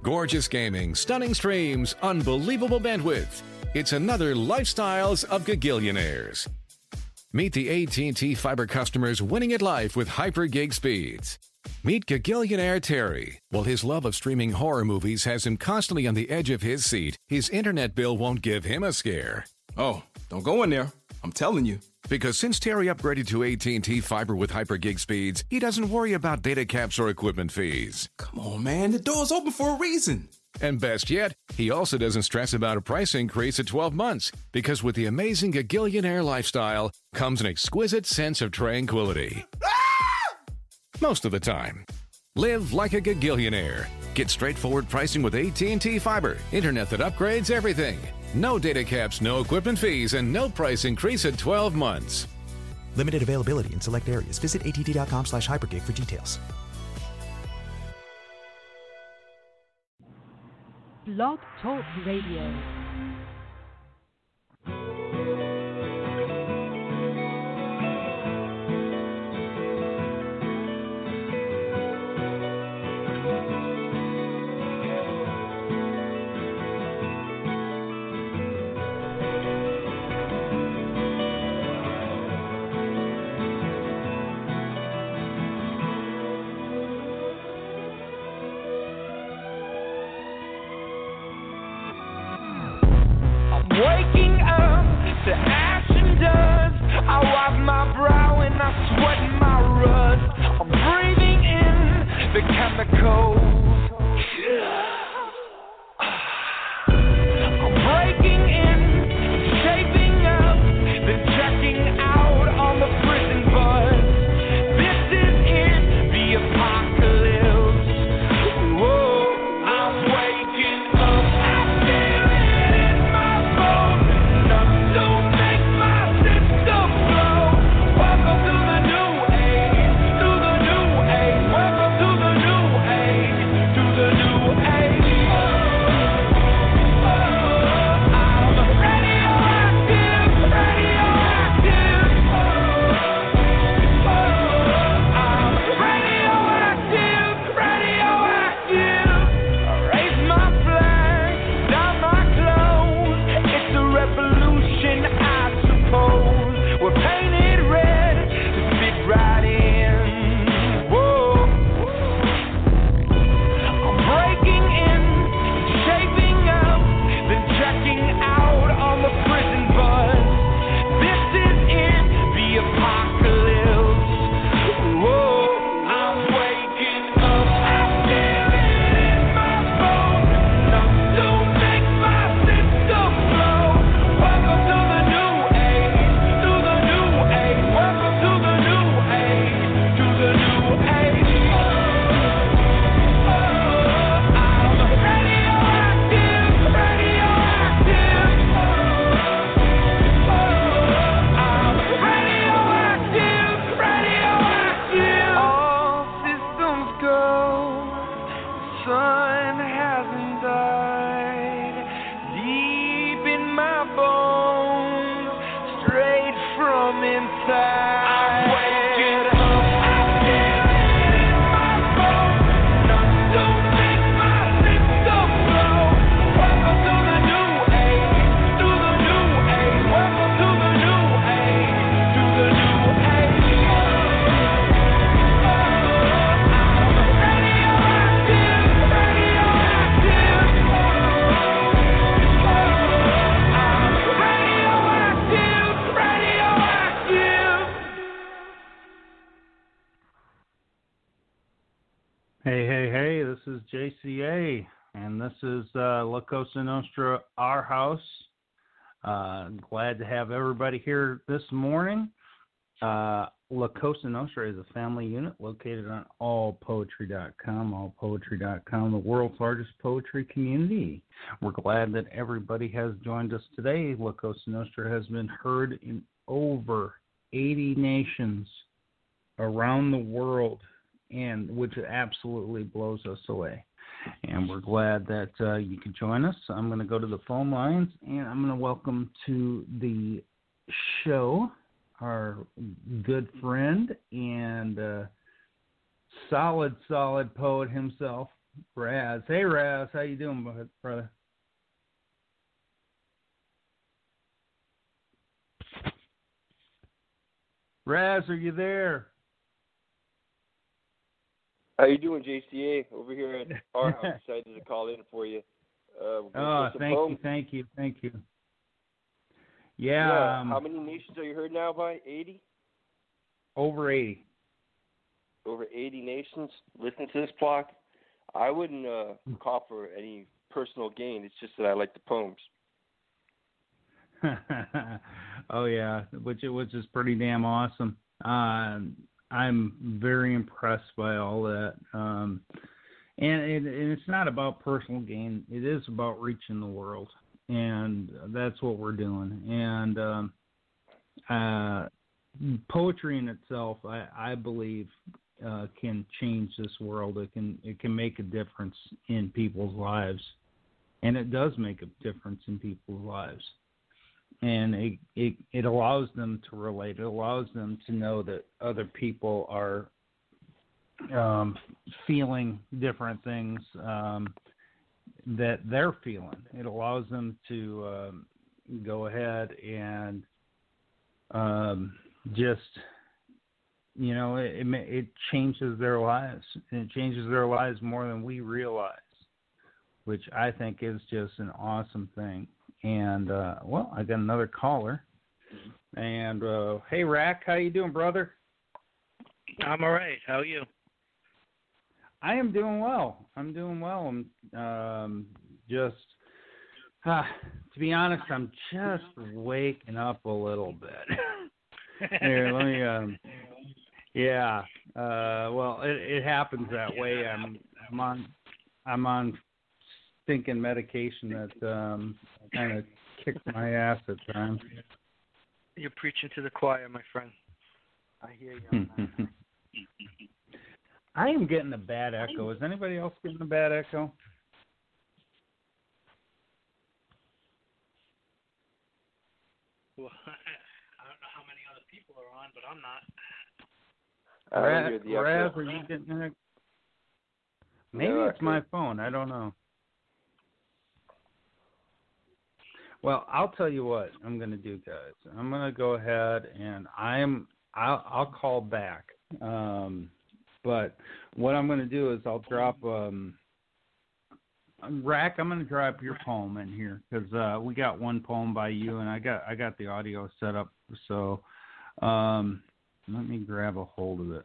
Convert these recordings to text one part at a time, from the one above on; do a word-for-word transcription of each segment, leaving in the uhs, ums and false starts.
Gorgeous gaming, stunning streams, unbelievable bandwidth. It's another Lifestyles of Gagillionaires. Meet the A T and T Fiber customers winning at life with hyper-gig speeds. Meet Gagillionaire Terry. While his love of streaming horror movies has him constantly on the edge of his seat, his internet bill won't give him a scare. Oh, don't go in there. I'm telling you. Because since Terry upgraded to A T and T Fiber with hyper-gig speeds, he doesn't worry about data caps or equipment fees. Come on, man. The door's open for a reason. And best yet, he also doesn't stress about a price increase at twelve months, because with the amazing Gagillionaire lifestyle comes an exquisite sense of tranquility. Most of the time. Live like a Gagillionaire. Get straightforward pricing with A T and T Fiber. Internet that upgrades everything. No data caps, no equipment fees, and no price increase at twelve months. Limited availability in select areas. Visit att.com slash hypergig for details. Blog Talk Radio. Waking up to ash and dust. I wipe my brow and I sweat my rust. I'm breathing in the chemicals. I'm breaking in, shaping up, then checking out on the prison bus. This is it, the apocalypse. Whoa, I'm waking up. I feel it in my bones. Enough to make my system blow. Welcome to the new age, to the new age. Welcome to the new age, to the new age. I'm radioactive, radioactive. I'm radioactive, radioactive. Raise my flag, down my clothes. It's a revolution, I suppose. We're painted red to fit right in. Whoa. I'm breaking in, shaping up, then checking out on the prison bus. This is it, the apocalypse. Whoa, I'm waking up. I feel it in my bones. Enough to make my system blow. Welcome to the new age, to the new age. Welcome to the new age, to the new age. I'm radioactive, radioactive. I'm radioactive, radioactive. All systems go. Sun hasn't died. Deep in my bones, straight from inside. I'm waking up. I feel it in my bones. Enough to make my system blow. Welcome to the new age, to the new age. Welcome to the new age, to the new age. I'm radioactive, radioactive. I'm radioactive, radioactive. Hey, hey, hey, this is J C A, and this is uh, La Cosa Nostra, our house. Uh, glad to have everybody here this morning. Uh, La Cosa Nostra is a family unit located on all poetry dot com, all poetry dot com, the world's largest poetry community. We're glad that everybody has joined us today. La Cosa Nostra has been heard in over eighty nations around the world, and which absolutely blows us away. And we're glad that uh, you could join us. I'm going to go to the phone lines, and I'm going to welcome to the show our good friend and uh, solid, solid poet himself, Raz. Hey, Raz. How you doing, brother? Raz, are you there? How you doing, J C A? Over here at our house, decided to call in for you. Uh, oh, thank poems. you, thank you, thank you. Yeah. yeah um, how many nations are you heard now by? eighty? Over eighty. Over eighty nations listen to this block. I wouldn't uh, call for any personal gain. It's just that I like the poems. oh yeah, which which is pretty damn awesome. Uh, I'm very impressed by all that. Um, and, it, and it's not about personal gain. It is about reaching the world, and that's what we're doing. And um, uh, poetry in itself, I, I believe, uh, can change this world. It can it can make a difference in people's lives, and it does make a difference in people's lives. And it, it it allows them to relate. It allows them to know that other people are um, feeling different things um, that they're feeling. It allows them to um, go ahead and um, just, you know, it, it it changes their lives. And it changes their lives more than we realize, which I think is just an awesome thing. And, uh, well, I got another caller. And, uh, hey, Rack, how you doing, brother? I'm all right. How are you? I am doing well. I'm doing well. I'm um, just, uh, to be honest, I'm just waking up a little bit. Here, let me, um, yeah. Uh, well, it, it happens that way. I'm, I'm on, I'm on thinking medication that um, kind of kicked my ass at times. You're preaching to the choir, my friend. I hear you on that. I am getting a bad echo. Is anybody else getting a bad echo? Well, I don't know how many other people are on, but I'm not. I Raz, don't hear the Raz, echo. are you getting an echo? Maybe No, it's my phone. I don't know. Well, I'll tell you what I'm going to do, guys. I'm going to go ahead and I'm I'll, I'll call back. Um, but what I'm going to do is I'll drop um, Rack. I'm going to drop your poem in here because uh, we got one poem by you, and I got I got the audio set up. So um, let me grab a hold of it.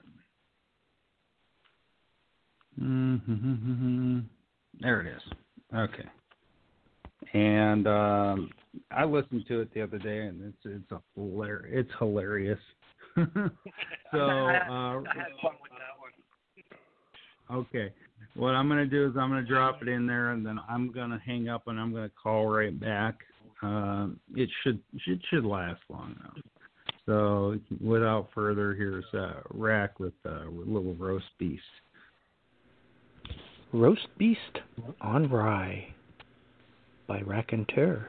Mm-hmm. There it is. Okay. And um, I listened to it the other day, and it's it's a hilar- it's hilarious. so I had, uh, I had fun with that one. Okay, what I'm gonna do is I'm gonna drop it in there, and then I'm gonna hang up, and I'm gonna call right back. Um, it should it should last long enough. So without further, here's uh, Rack with uh, Little Roast Beast. Roast Beast on Rye by Raconteur.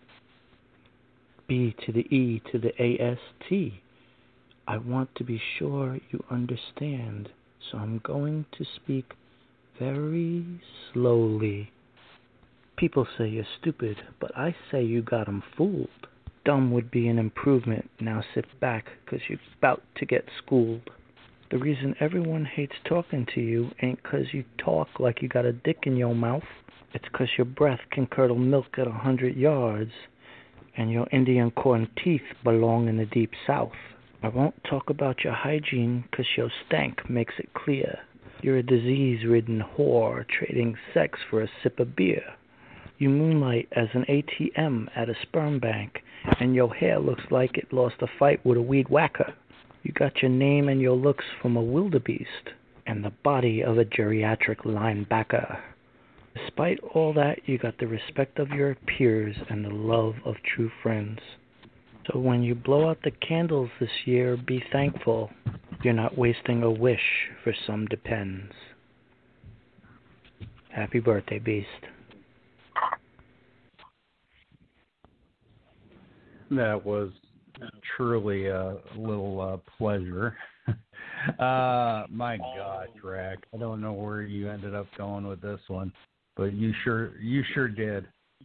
B to the E to the A S T. I want to be sure you understand, so I'm going to speak very slowly. People say you're stupid, but I say you got 'em fooled. Dumb would be an improvement. Now sit back, 'cause you're about to get schooled. The reason everyone hates talking to you ain't 'cause you talk like you got a dick in your mouth. It's 'cause your breath can curdle milk at a hundred yards, and your Indian corn teeth belong in the deep south. I won't talk about your hygiene 'cause your stank makes it clear. You're a disease-ridden whore trading sex for a sip of beer. You moonlight as an A T M at a sperm bank, and your hair looks like it lost a fight with a weed whacker. You got your name and your looks from a wildebeest, and the body of a geriatric linebacker. Despite all that, you got the respect of your peers and the love of true friends. So when you blow out the candles this year, be thankful you're not wasting a wish for some depends. Happy birthday, Beast. That was truly a little uh, pleasure. Uh, my gosh, Rack. I don't know where you ended up going with this one, but you sure you sure did.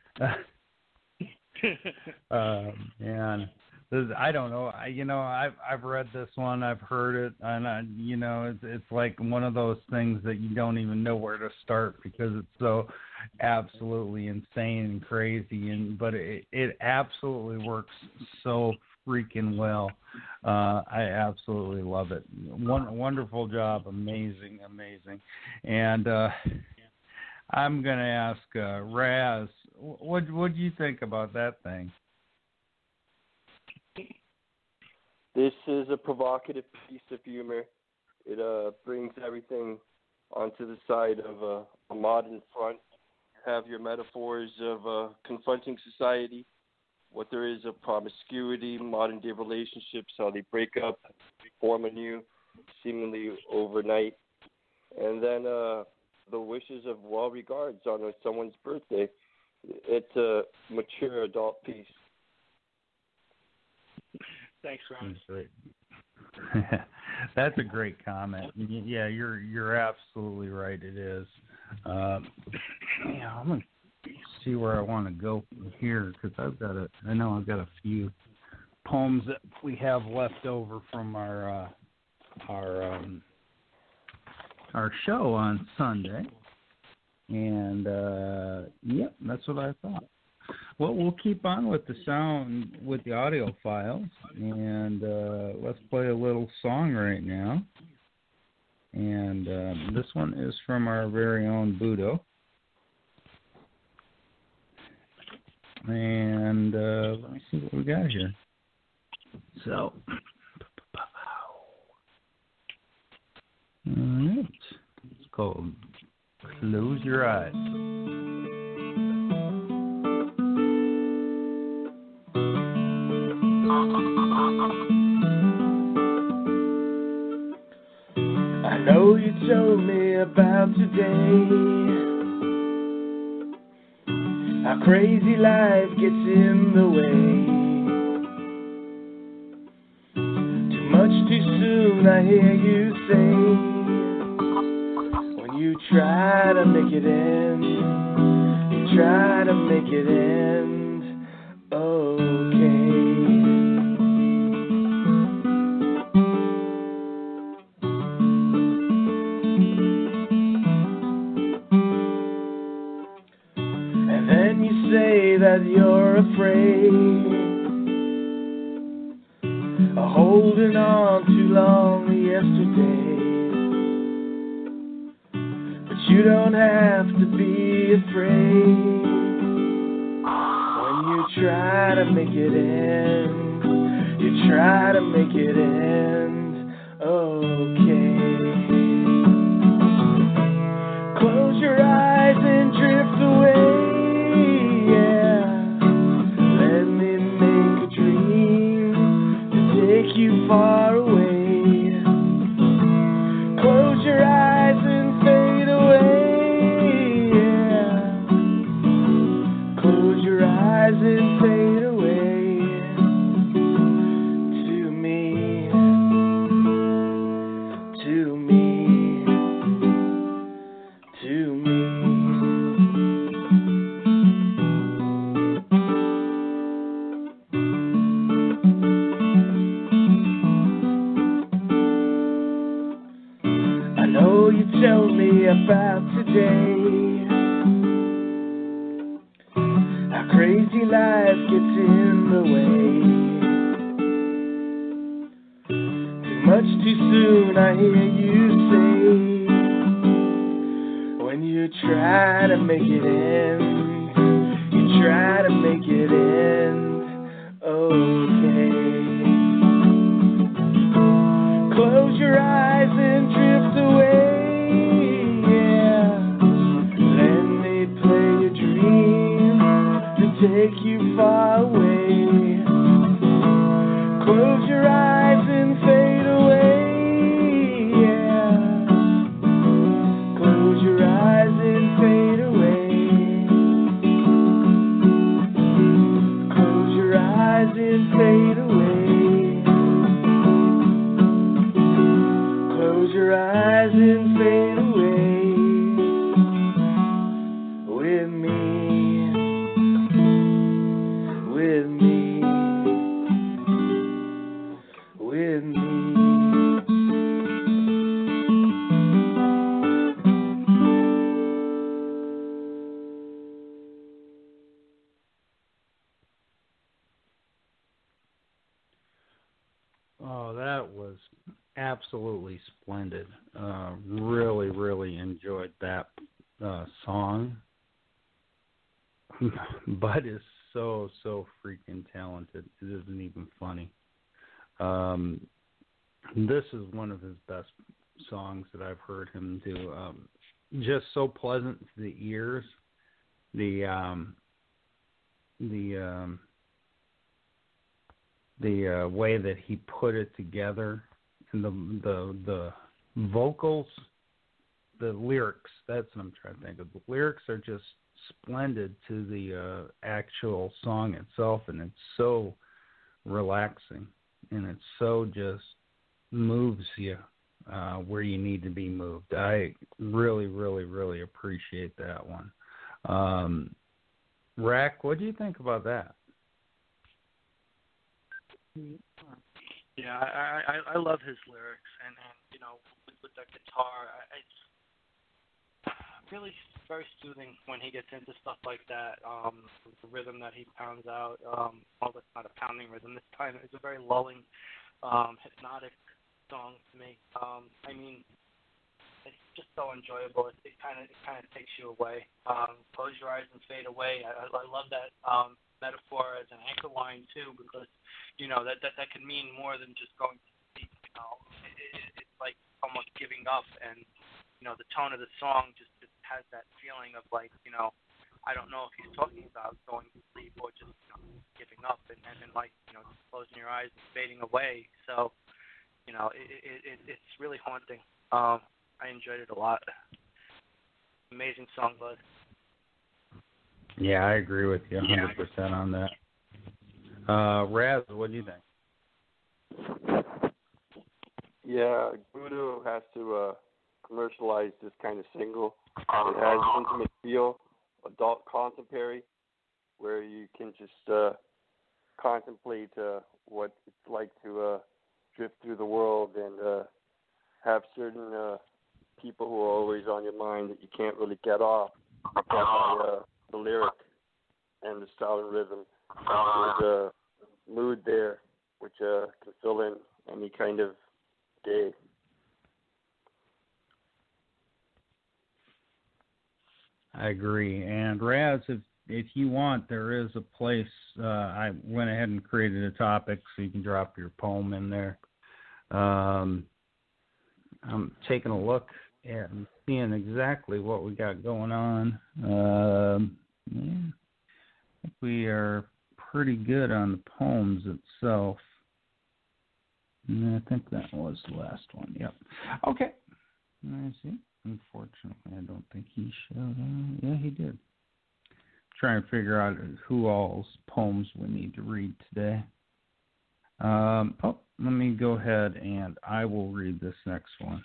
uh, man, this, I don't know. I you know I've I've read this one. I've heard it, and I, you know it's it's like one of those things that you don't even know where to start because it's so absolutely insane and crazy. And but it it absolutely works so freaking well. Uh, I absolutely love it. One wonderful job, amazing, amazing. And uh, I'm gonna ask uh, Raz, what what do you think about that thing? This is a provocative piece of humor. It uh, brings everything onto the side of a, a modern front. You have your metaphors of uh, confronting society, what there is of promiscuity, modern-day relationships, how they break up, form anew, seemingly overnight, and then uh, the wishes of well regards on someone's birthday. It's a mature adult piece. Thanks, Ron. That's great. That's a great comment. Yeah, you're you're absolutely right. It is. Uh, yeah, I'm gonna see where I want to go from here because I've got a. I know I've got a few poems that we have left over from our uh, our um, our show on Sunday, and uh, yep, that's what I thought. Well, we'll keep on with the sound, with the audio files, and uh, let's play a little song right now. And um, this one is from our very own Budo. And uh, let me see what we got here. So, all right. It's called Close Your Eyes. I know you told me about today, how crazy life gets in the way. Too much too soon, I hear you say, when you try to make it end, you try to make it end, okay. Say that you're afraid of holding on too long to yesterday, but you don't have to be afraid when you try to make it end, you try to make it end, okay. Close your eyes and drift away. You far away. Close your eyes and fade away. Yeah. Close your eyes and fade away. To me, to me, to me. Tell me about today, how crazy life gets in the way. Too much too soon, I hear you say, when you try to make it end, you try to make it end, okay. Close your eyes and drift away. Take you far away. Close your eyes and fade away. Yeah. Close your eyes and fade away. Close your eyes and fade away. me, with me, with me. Oh, that was absolutely splendid. Uh, really, really enjoyed that uh, song. Bud is so, so freaking talented. It isn't even funny. Um, this is one of his best songs that I've heard him do. Um, just so pleasant to the ears. The um, the um, the uh, way that he put it together, and the the the vocals, the lyrics. That's what I'm trying to think of. The lyrics are just splendid to the uh, actual song itself, and it's so relaxing, and it so just moves you uh, where you need to be moved. I really, really, really appreciate that one. Um, Rack, what do you think about that? Yeah, I, I I love his lyrics, and, and you know, with, with that guitar, I, it's really very soothing when he gets into stuff like that. Um, the rhythm that he pounds out, um, although it's not a pounding rhythm this time, it's a very lulling, um, hypnotic song to me. Um, I mean, it's just so enjoyable. It kind of it kind of takes you away. Um, close your eyes and fade away. I, I love that um, metaphor as an anchor line too, because you know that that, that can mean more than just going to sleep. You know, it, it, it's like almost giving up, and you know the tone of the song just, just has that feeling of like, you know, I don't know if he's talking about going to sleep or just, you know, giving up and, and, and like, you know, just closing your eyes and fading away. So, you know, it, it, it it's really haunting. Um, I enjoyed it a lot. Amazing song, Bud. Yeah, I agree with you one hundred percent on that. Uh, Raz, what do you think? Yeah, Voodoo has to uh, commercialize this kind of single. It has intimate feel, adult contemporary, where you can just uh, contemplate uh, what it's like to uh, drift through the world and uh, have certain uh, people who are always on your mind that you can't really get off by uh, the lyric and the style and rhythm. There's a mood there which uh, can fill in any kind of day. I agree. And Raz, if if you want, there is a place. Uh, I went ahead and created a topic so you can drop your poem in there. Um, I'm taking a look and seeing exactly what we got going on. Um, yeah, I think we are pretty good on the poems itself. And I think that was the last one. Yep. Okay. I see. Unfortunately, I don't think he showed up. Yeah, he did. Trying to figure out who all's poems we need to read today. Um, oh, let me go ahead and I will read this next one.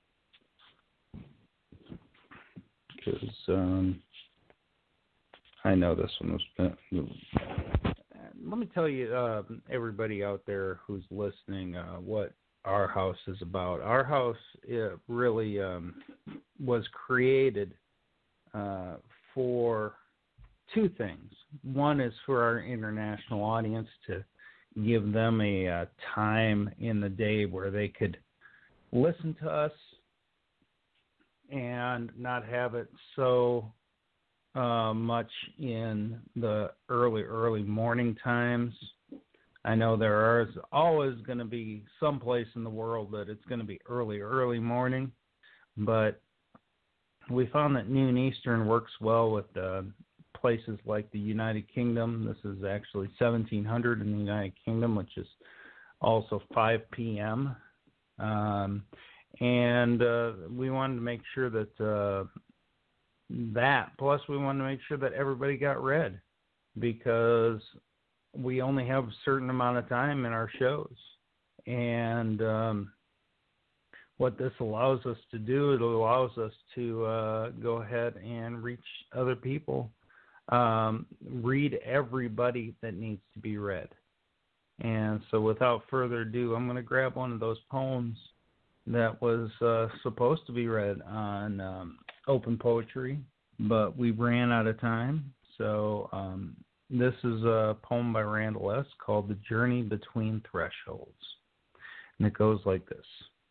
Because um, I know this one was... Uh, let me tell you, uh, everybody out there who's listening, uh, what Our House is about. Our House it really um, was created uh, for two things. One is for our international audience to give them a uh, time in the day where they could listen to us and not have it so uh, much in the early, early morning times. I know there is always going to be some place in the world that it's going to be early, early morning, but we found that noon Eastern works well with uh, places like the United Kingdom. This is actually seventeen hundred in the United Kingdom, which is also five p.m. Um, and uh, we wanted to make sure that uh, that, plus we wanted to make sure that everybody got read, because we only have a certain amount of time in our shows. And um, what this allows us to do, it allows us to uh, go ahead and reach other people um, read everybody that needs to be read. And so without further ado, I'm going to grab one of those poems that was uh, supposed to be read on um, Open Poetry, but we ran out of time. So um, this is a poem by Randall S. called The Journey Between Thresholds. And it goes like this.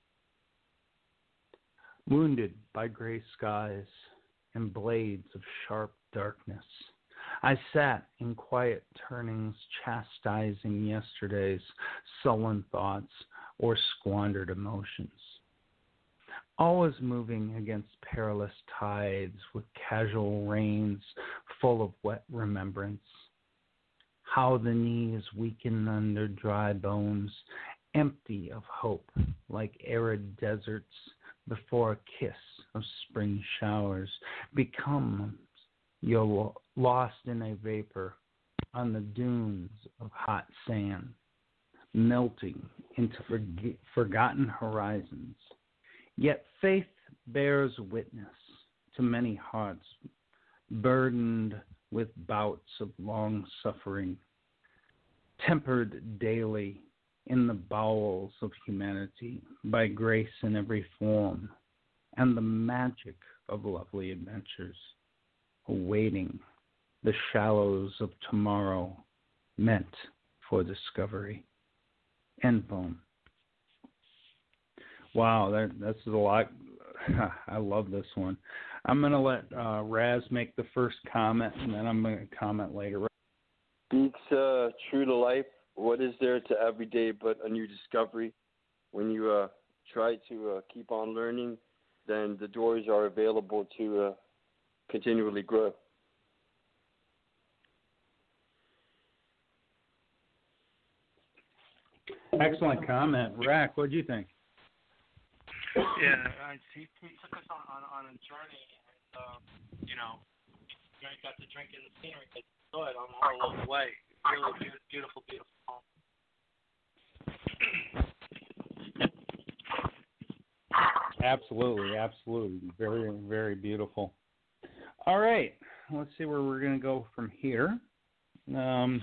Wounded by gray skies and blades of sharp darkness, I sat in quiet turnings, chastising yesterday's sullen thoughts or squandered emotions. Always moving against perilous tides with casual rains full of wet remembrance. How the knees weaken under dry bones, empty of hope, like arid deserts before a kiss of spring showers, become you're lost in a vapor on the dunes of hot sand, melting into forg- forgotten horizons. Yet faith bears witness to many hearts burdened with bouts of long suffering, tempered daily in the bowels of humanity by grace in every form and the magic of lovely adventures, awaiting the shallows of tomorrow meant for discovery. End poem. Wow, that, that's a lot. I love this one. I'm going to let uh, Raz make the first comment, and then I'm going to comment later. Speaks uh, true to life. What is there to every day but a new discovery? When you uh, try to uh, keep on learning, then the doors are available to uh, continually grow. Excellent comment. Rack, what do you think? Yeah, I, he, he took us on, on, on a journey, and, um, you know, you got to drink in the scenery. I saw it on all the way. Really beautiful, beautiful, beautiful. Absolutely, absolutely. Very, very beautiful. All right, let's see where we're going to go from here. Um,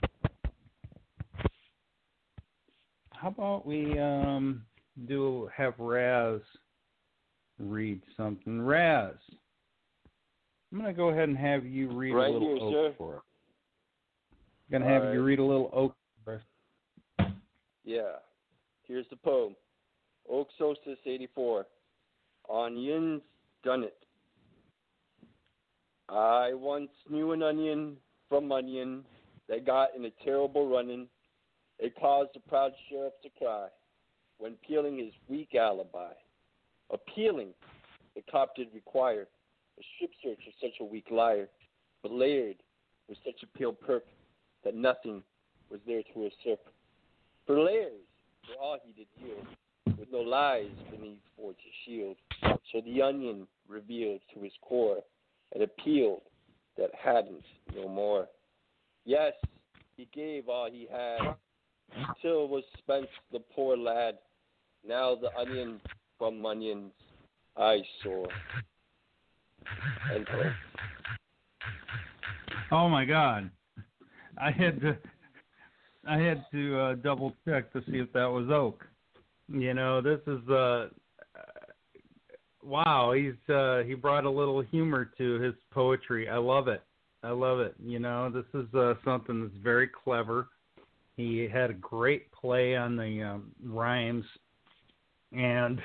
how about we um, do have Raz read something? Raz, I'm going to go ahead and have you read right a little here, oak sir. for us. I'm going to have All you right. read a little oak for us. Yeah. Here's the poem. Oak Solstice eighty-four. Onions done it. I once knew an onion from onion that got in a terrible run-in. It caused the proud sheriff to cry when peeling his weak alibi. Appealing, the cop did require a strip search of such a weak liar, but layered with such a pale perk that nothing was there to usurp. For layers were all he did yield, with no lies beneath for to shield. So the onion revealed to his core an appeal that hadn't no more. Yes, he gave all he had, till was spent the poor lad. Now the onion from onions I saw. And Oh my God! I had to, I had to uh, double check to see if that was oak. You know, this is uh, wow. He's uh, he brought a little humor to his poetry. I love it. I love it. You know, this is uh, something that's very clever. He had a great play on the um, rhymes, and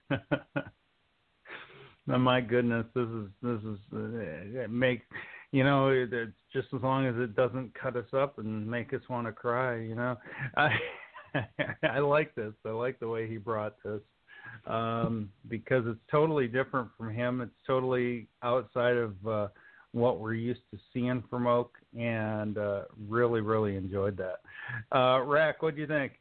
oh my goodness, this is this is uh, it makes you know it's just as long as it doesn't cut us up and make us want to cry. You know, I I like this. I like the way he brought this um, because it's totally different from him. It's totally outside of uh, what we're used to seeing from Oak, and uh, really, really enjoyed that. Uh, Rack, what do you think?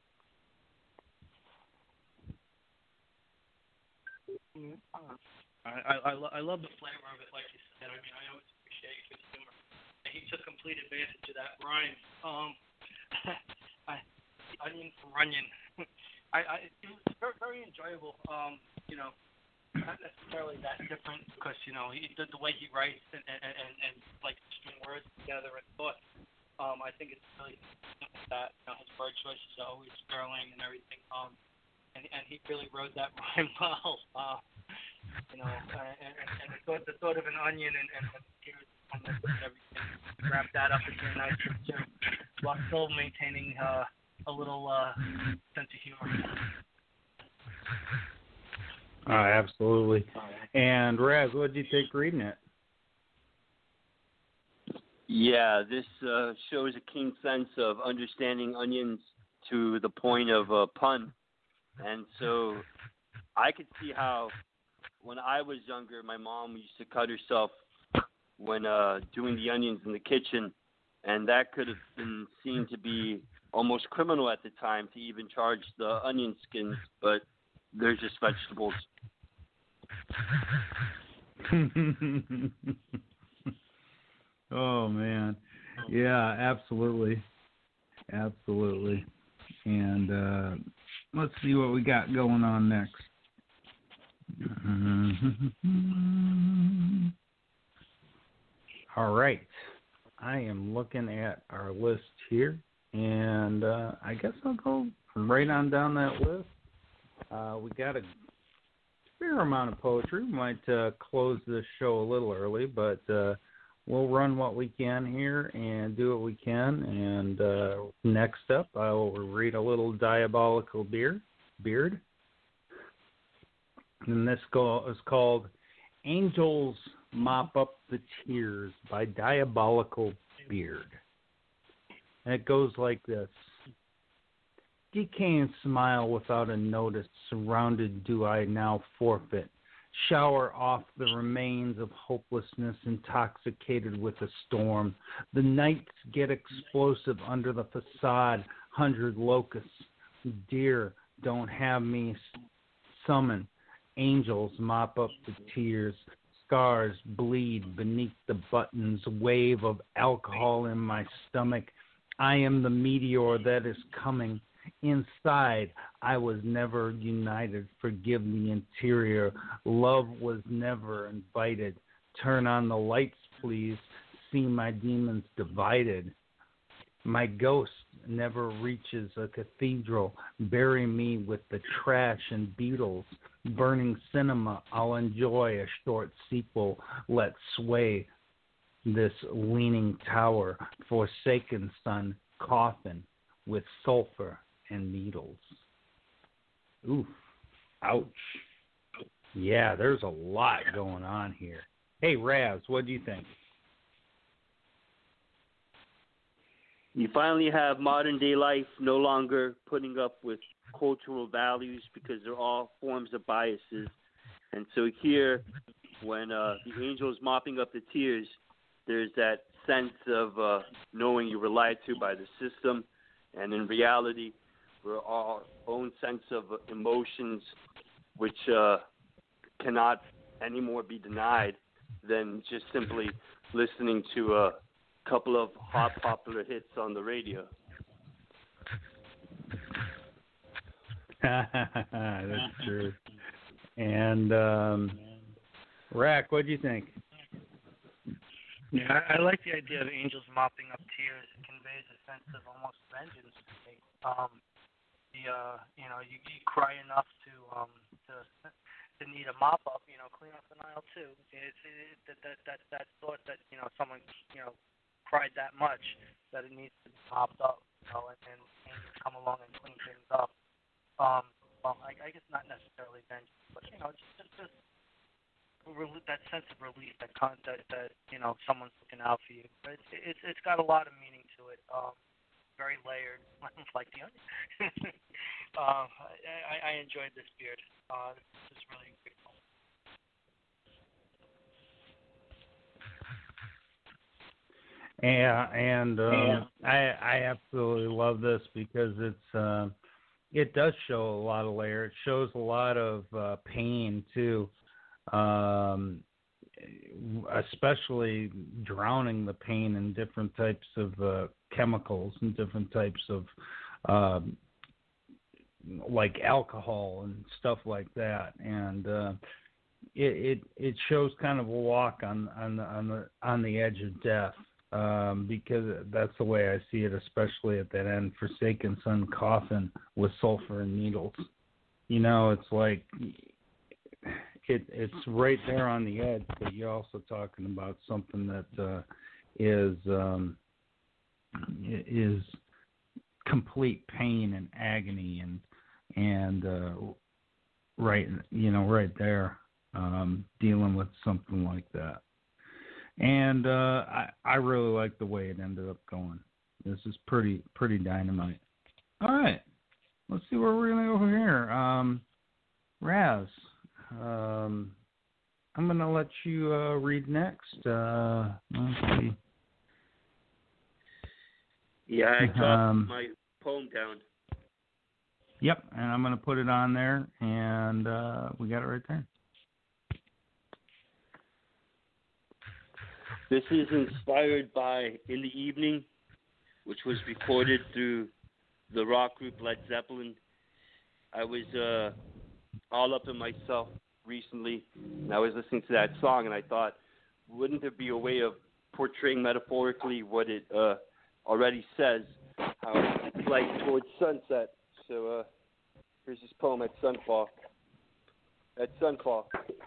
I, I, I love the flavor of it, like you said. I mean, I always appreciate his humor. He took complete advantage of that rhyme. Um, I, onion from onion. I, I, it was very, very enjoyable. Um, you know, not necessarily that different because you know he the, the way he writes and, and, and, and like I think it's really that you know, his word choices are always sterling and everything. Um, and and he really wrote that rhyme well. Uh, you know, and, and, and the, thought, the thought of an onion and and, and tears and everything, wrap that up into a nice picture while still maintaining uh, a little uh, sense of humor. Uh, absolutely. And Raz, what did you think reading it? Yeah, this uh, shows a keen sense of understanding onions to the point of a pun. And so I could see how when I was younger, my mom used to cut herself when uh, doing the onions in the kitchen. And that could have been seen to be almost criminal at the time to even charge the onion skins, but they're just vegetables. Oh, man. Yeah, absolutely. Absolutely. And uh, let's see what we got going on next. All right. I am looking at our list here, and uh, I guess I'll go right on down that list. Uh, we got a fair amount of poetry. We might uh, close this show a little early, but uh, we'll run what we can here and do what we can. And uh, next up, I will read a little Diabolical Beard. Beard. And this go- is called Angels Mop Up the Tears by Diabolical Beard. And it goes like this. Decay and smile without a notice, surrounded do I now forfeit. Shower off the remains of hopelessness, intoxicated with a storm. The nights get explosive under the facade, hundred locusts. Dear, don't have me summon. Angels mop up the tears. Scars bleed beneath the buttons. Wave of alcohol in my stomach. I am the meteor that is coming. Inside, I was never united. Forgive the interior. Love was never invited. Turn on the lights, please. See my demons divided. My ghost never reaches a cathedral. Bury me with the trash and beetles. Burning cinema, I'll enjoy a short sequel. Let sway this leaning tower. Forsaken sun, coffin with sulfur and needles. Oof. Ouch. Yeah, there's a lot going on here. Hey, Raz, what do you think? You finally have modern day life no longer putting up with cultural values because they're all forms of biases. And so here, when uh, the angel's mopping up the tears, there's that sense of uh, knowing you were lied to by the system. And in reality, we're our own sense of emotions, which uh, cannot anymore be denied than just simply listening to a couple of hot popular hits on the radio. That's true. And um, Rack, what do you think? Yeah, I, I like the idea of angels mopping up tears. It conveys a sense of almost vengeance. Um, the uh, you know, you, you cry enough to um to to need a mop up. You know, clean up the Nile too. It's it, that that that that thought that you know someone you know cried that much that it needs to be mopped up. You know, and, and angels come along and clean things up. Um, well, I, I guess not necessarily vengeance, but you know, just just, just that sense of relief that con- that that you know someone's looking out for you. But it's it's it's got a lot of meaning to it. Um, very layered, like the onion. uh, I, I enjoyed this beard. Uh, this is really good. Yeah, and um, I I absolutely love this because it's uh, it does show a lot of layer. It shows a lot of uh, pain too. Um, especially drowning the pain in different types of uh, chemicals and different types of um, like alcohol and stuff like that, and uh, it, it it shows kind of a walk on on the on the on the edge of death um, because that's the way I see it, especially at that end, Forsaken Son coffin with sulfur and needles. You know, it's like it, it's right there on the edge, but you're also talking about something that uh, is um, is complete pain and agony and and uh, right, you know, right there, um, dealing with something like that. And uh, I, I really like the way it ended up going. This is pretty pretty dynamite. All right, let's see where we're gonna go from here. Um, Raz, um, I'm gonna let you uh, read next. Uh, let's see. Yeah, I dropped Um, my poem down. Yep, and I'm gonna put it on there, and uh, we got it right there. This is inspired by In the Evening, which was recorded through the rock group Led Zeppelin. I was uh, all up in myself recently, and I was listening to that song, and I thought, wouldn't there be a way of portraying metaphorically what it uh, already says, how it's like towards sunset? So uh, here's this poem at sunfall. At sunfall.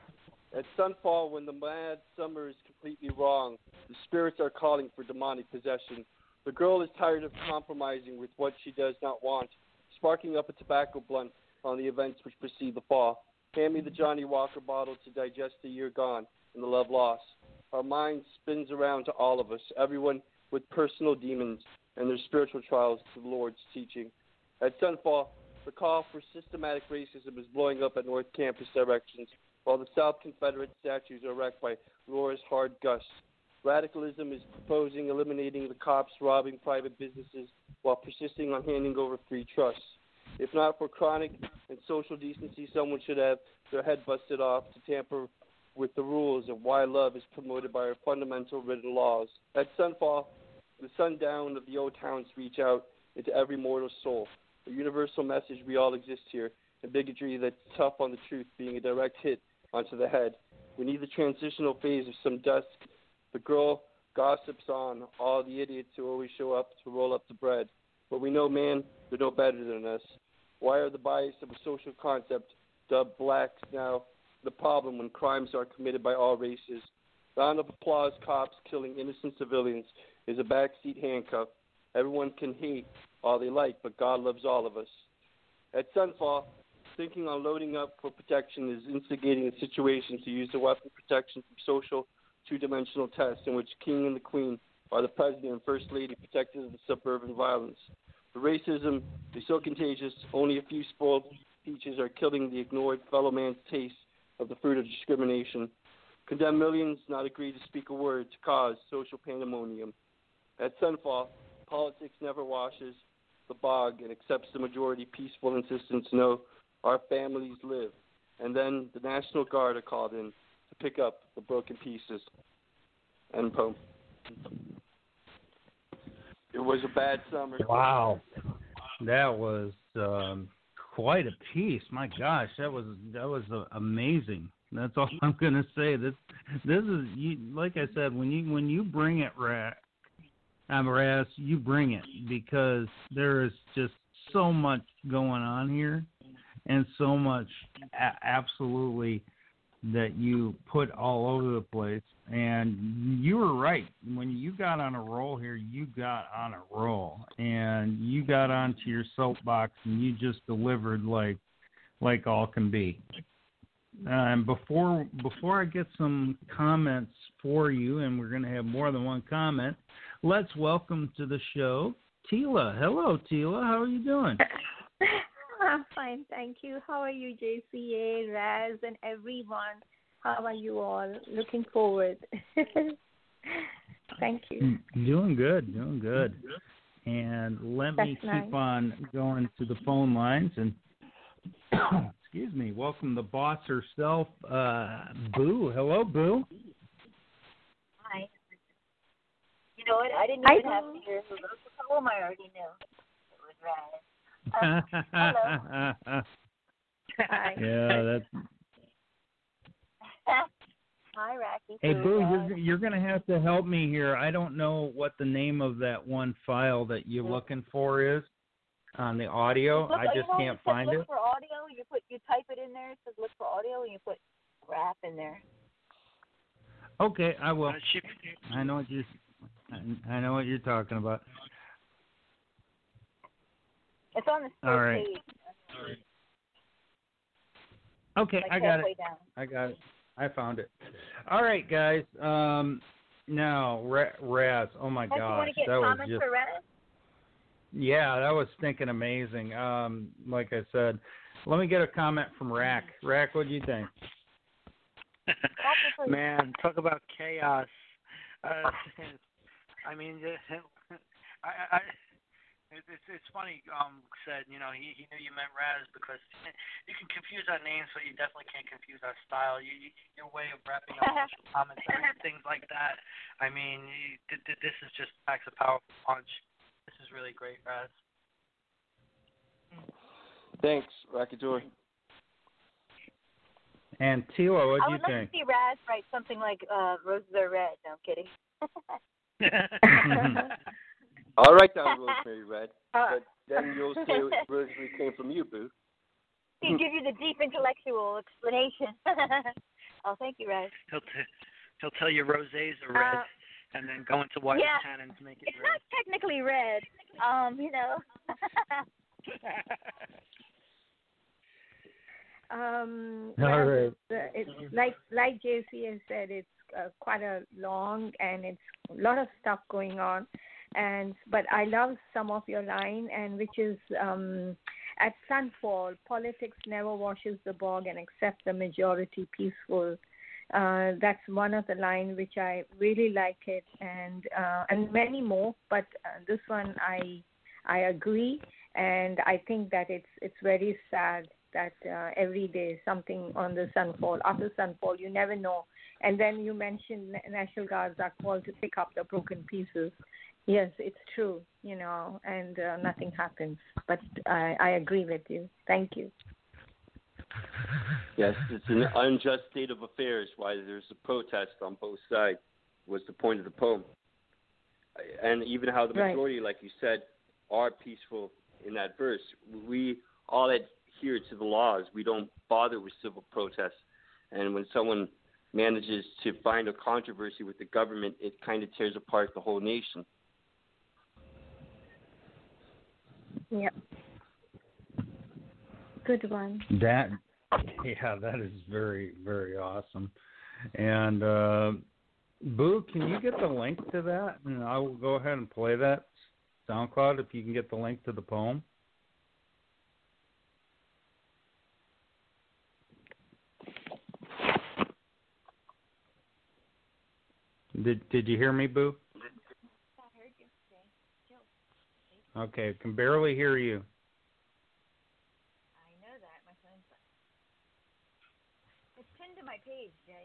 At sunfall, when the mad summer is completely wrong, the spirits are calling for demonic possession. The girl is tired of compromising with what she does not want, sparking up a tobacco blunt on the events which precede the fall. Hand me the Johnny Walker bottle to digest the year gone and the love lost. Our mind spins around to all of us, everyone with personal demons and their spiritual trials to the Lord's teaching. At sunfall, the call for systematic racism is blowing up at North Campus directions, while the South Confederate statues are wrecked by Laura's hard gusts. Radicalism is proposing eliminating the cops robbing private businesses while persisting on handing over free trusts. If not for chronic and social decency, someone should have their head busted off to tamper with the rules of why love is promoted by our fundamental written laws. At sunfall, the sundown of the old towns reach out into every mortal soul. A universal message: we all exist here, and bigotry that's tough on the truth being a direct hit onto the head. We need the transitional phase of some dusk. The girl gossips on all the idiots who always show up to roll up the bread. But we know, man, they're no better than us. Why are the bias of a social concept dubbed blacks now the problem when crimes are committed by all races? Round of applause, cops killing innocent civilians is a backseat handcuff. Everyone can hate all they like, but God loves all of us. At sunfall, thinking on loading up for protection is instigating a situation to use the weapon protection from social two-dimensional tests in which king and the queen are the president and first lady protected of the suburban violence. The racism is so contagious, only a few spoiled peaches are killing the ignored fellow man's taste of the fruit of discrimination. Condemn millions, not agree to speak a word to cause social pandemonium. At sunfall, politics never washes the bog and accepts the majority peaceful insistence, no, our families live. And then the National Guard are called in to pick up the broken pieces. End poem. It was a bad summer. Wow, that was um, quite a piece. My gosh, that was that was uh, amazing. That's all I'm gonna say. This this is you, like I said, when you when you bring it, Raz, um, Raz, you bring it, because there is just so much going on here, and so much a- absolutely that you put all over the place. And you were right. When you got on a roll here, you got on a roll, and you got onto your soapbox, and you just delivered like like all can be. Uh, and before before I get some comments for you, and we're going to have more than one comment, let's welcome to the show Tila. Hello, Tila. How are you doing? I'm fine, thank you. How are you, J C A, Raz, and everyone? How are you all? Looking forward. Thank you. Doing good, doing good. And let That's me keep nice. on going to the phone lines. And excuse me, welcome the boss herself, uh, Boo. Hello, Boo. Hi. You know what? I didn't Hi, even have Boo. to hear who wrote the poem. I already knew it was Raz. Um, hello. Hi. Yeah, that's Hi, Racky. Hey, Boo, Uh, you're, you're going to have to help me here. I don't know what the name of that one file that you're looking for is on the audio. look, I just you know, can't it says find look it. for audio. You put you type it in there. It says look for audio, and you put rap in there. Okay, I will. I know what you're. I know what you're talking about. It's on the third All right. page. Okay, Like I got halfway it. down. I got it. I found it. All right, guys. Um, now, Ra- Raz. Oh my Don't you want gosh, to get that was comments just. for Raz? Yeah, that was stinking amazing. Um, like I said, let me get a comment from Rack. Rack, what do you think? Man, talk about chaos. Uh, I mean, I, I, it's it's funny. Um, said you know he he knew you meant Raz because you can confuse our names, but you definitely can't confuse our style. You, you your way of wrapping up social commentary and things like that. I mean, you, th- th- this is just packs a powerful punch. This is really great, Raz. Thanks, Rackator. And Tila, what I do you would love think? to see Raz write something like uh, "Roses Are Red." No, I'm kidding. I'll write down Rosemary Red, Uh, but then you'll say Rosemary came from you, Boo. He'll give you the deep intellectual explanation. Oh, thank you, Raz. He'll t- he'll tell you rosés are red, Uh, and then go into white yeah. tannins to make it It's red. not technically red, um, you know. um, All well, right. it's, uh, it's like like J C has said, it's uh, quite a long and it's a lot of stuff going on, and but I love some of your line, and which is um, at sunfall, politics never washes the bog and accept the majority peaceful. Uh, that's one of the lines which I really like it, and uh, and many more. But uh, this one I I agree, and I think that it's it's very sad that uh, every day something on the sunfall after sunfall you never know. And then you mentioned National Guards are called to pick up the broken pieces. Yes, it's true, you know, and uh, nothing happens. But I, I agree with you. Thank you. Yes, it's an unjust state of affairs. Why there's a protest on both sides was the point of the poem, and even how the majority, right. like you said, are peaceful in that verse. We all adhere to the laws. We don't bother with civil protests, and when someone manages to find a controversy with the government, it kind of tears apart the whole nation. Yep. Good one. That, yeah, that is very, very awesome. And, uh, Boo, can you get the link to that? And I will go ahead and play that SoundCloud if you can get the link to the poem. Did Did you hear me, Boo? I heard you, Jay. Okay, can barely hear you. I know that, my friend. It's pinned to my page, Jay.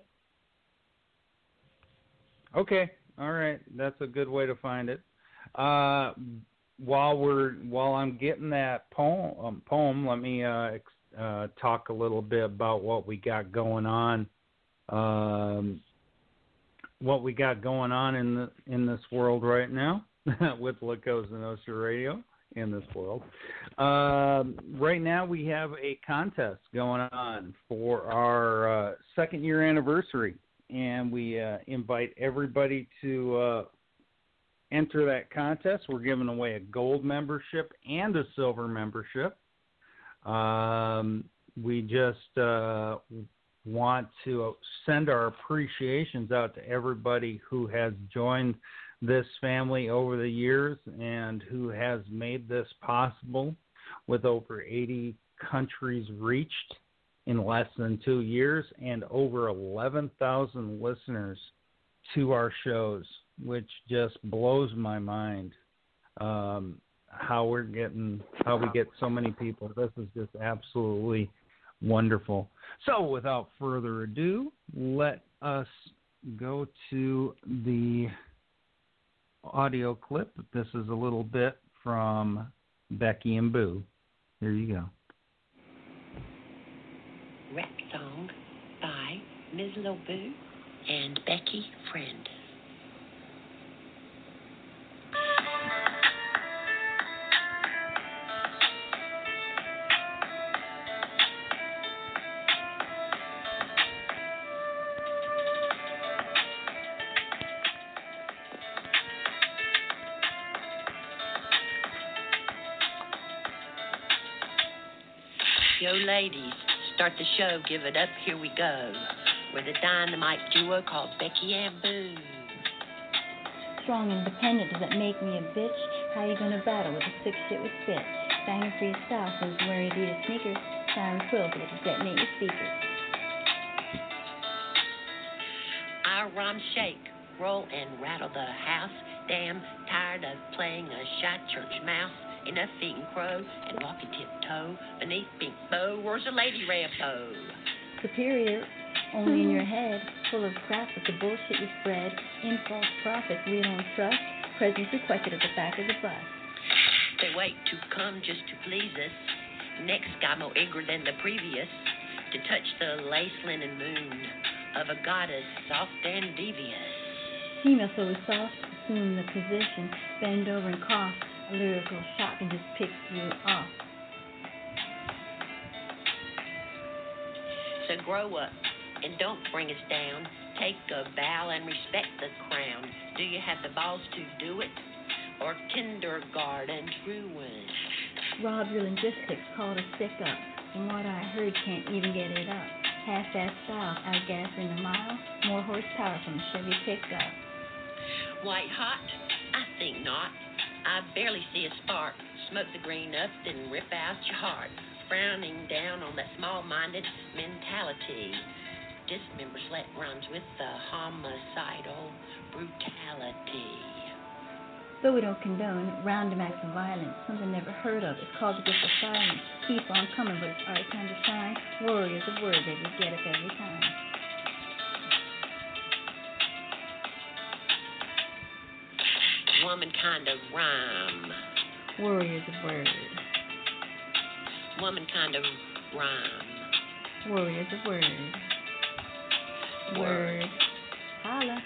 Okay, all right, that's a good way to find it. Uh, while we're while I'm getting that poem, um, poem, let me uh, uh, talk a little bit about what we got going on. Um, what we got going on in the in this world right now with La Cosa Nostra Radio in this world. Um, right now we have a contest going on for our uh, second year anniversary, and we uh, invite everybody to uh, enter that contest. We're giving away a gold membership and a silver membership. Um, we just uh, want to send our appreciations out to everybody who has joined this family over the years and who has made this possible with over eighty countries reached in less than two years and over eleven thousand listeners to our shows, which just blows my mind. Um, how we're getting, how we get so many people. This is just absolutely wonderful. So without further ado, let us go to the audio clip. This is a little bit from Becky and Boo. Here you go. Rap song by Miz Lobu, and Becky Friend. Yo, ladies, start the show, give it up, here we go. We're the dynamite duo called Becky and Boo. Strong, independent, does that make me a bitch? How you gonna battle with a sick shit with spit? Banging freestyle, who's wearing Adidas sneakers? Siren quills with a detonate your speakers. Our rhymes shake, roll and rattle the house. Damn tired of playing a shy church mouse. Enough eating crow and walking tiptoe beneath pink bow roars a lady Rambo. Superior, only in your head, full of crap with the bullshit you spread. In false prophets we don't trust. Presence requested at the back of the bus. They wait to come just to please us. Next guy more eager than the previous to touch the lace linen moon of a goddess soft and devious. Female so soft, assume the position, bend over and cough. A lyrical shot can just pick you off. So grow up and don't bring us down. Take a bow and respect the crown. Do you have the balls to do it? Or kindergarten truant? Rob your linguistics, called a stick up. From what I heard, can't even get it up. Half-ass style, outgas in a mile. More horsepower from a Chevy pickup. White hot? I think not. I barely see a spark. Smoke the green up, then rip out your heart. Frowning down on that small-minded mentality. Dismember slut rhymes with the homicidal brutality. Though we don't condone random acts of violence, something never heard of. It's called the gift of silence. Keep on coming, but it's our time to shine. Warriors of word, they will get us every time. Woman kind of rhyme. Warriors of word. Woman kind of rhyme. Warriors of word. Word. Word. Holla.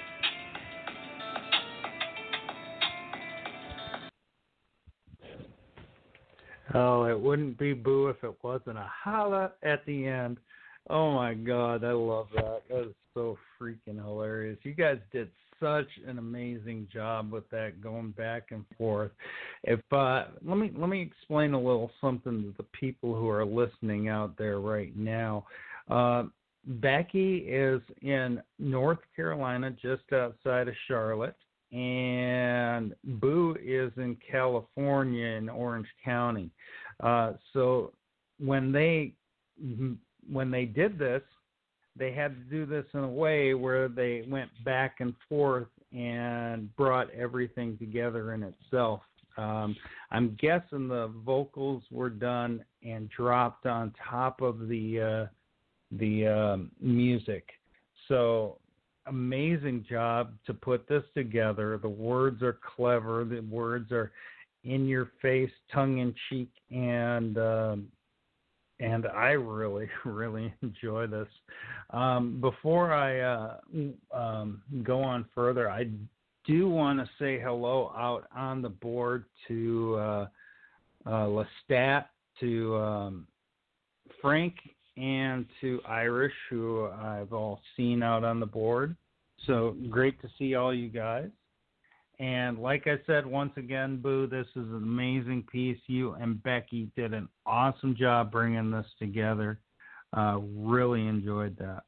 Oh, it wouldn't be Boo if it wasn't a holla at the end. Oh my God, I love that. That is so freaking hilarious. You guys did such an amazing job with that, going back and forth. If uh, let me let me explain a little something to the people who are listening out there right now. Uh, Becky is in North Carolina, just outside of Charlotte, and Boo is in California in Orange County. Uh, so when they when they did this, they had to do this in a way where they went back and forth and brought everything together in itself. Um, I'm guessing the vocals were done and dropped on top of the uh, the um, music. So amazing job to put this together. The words are clever. The words are in your face, tongue in cheek, and um, and I really, really enjoy this. Um, before I uh, um, go on further, I do want to say hello out on the board to uh, uh, Lestat, to um, Frank, and to Irish, who I've all seen out on the board. So great to see all you guys. And like I said, once again, Boo, this is an amazing piece. You and Becky did an awesome job bringing this together. Uh, really enjoyed that.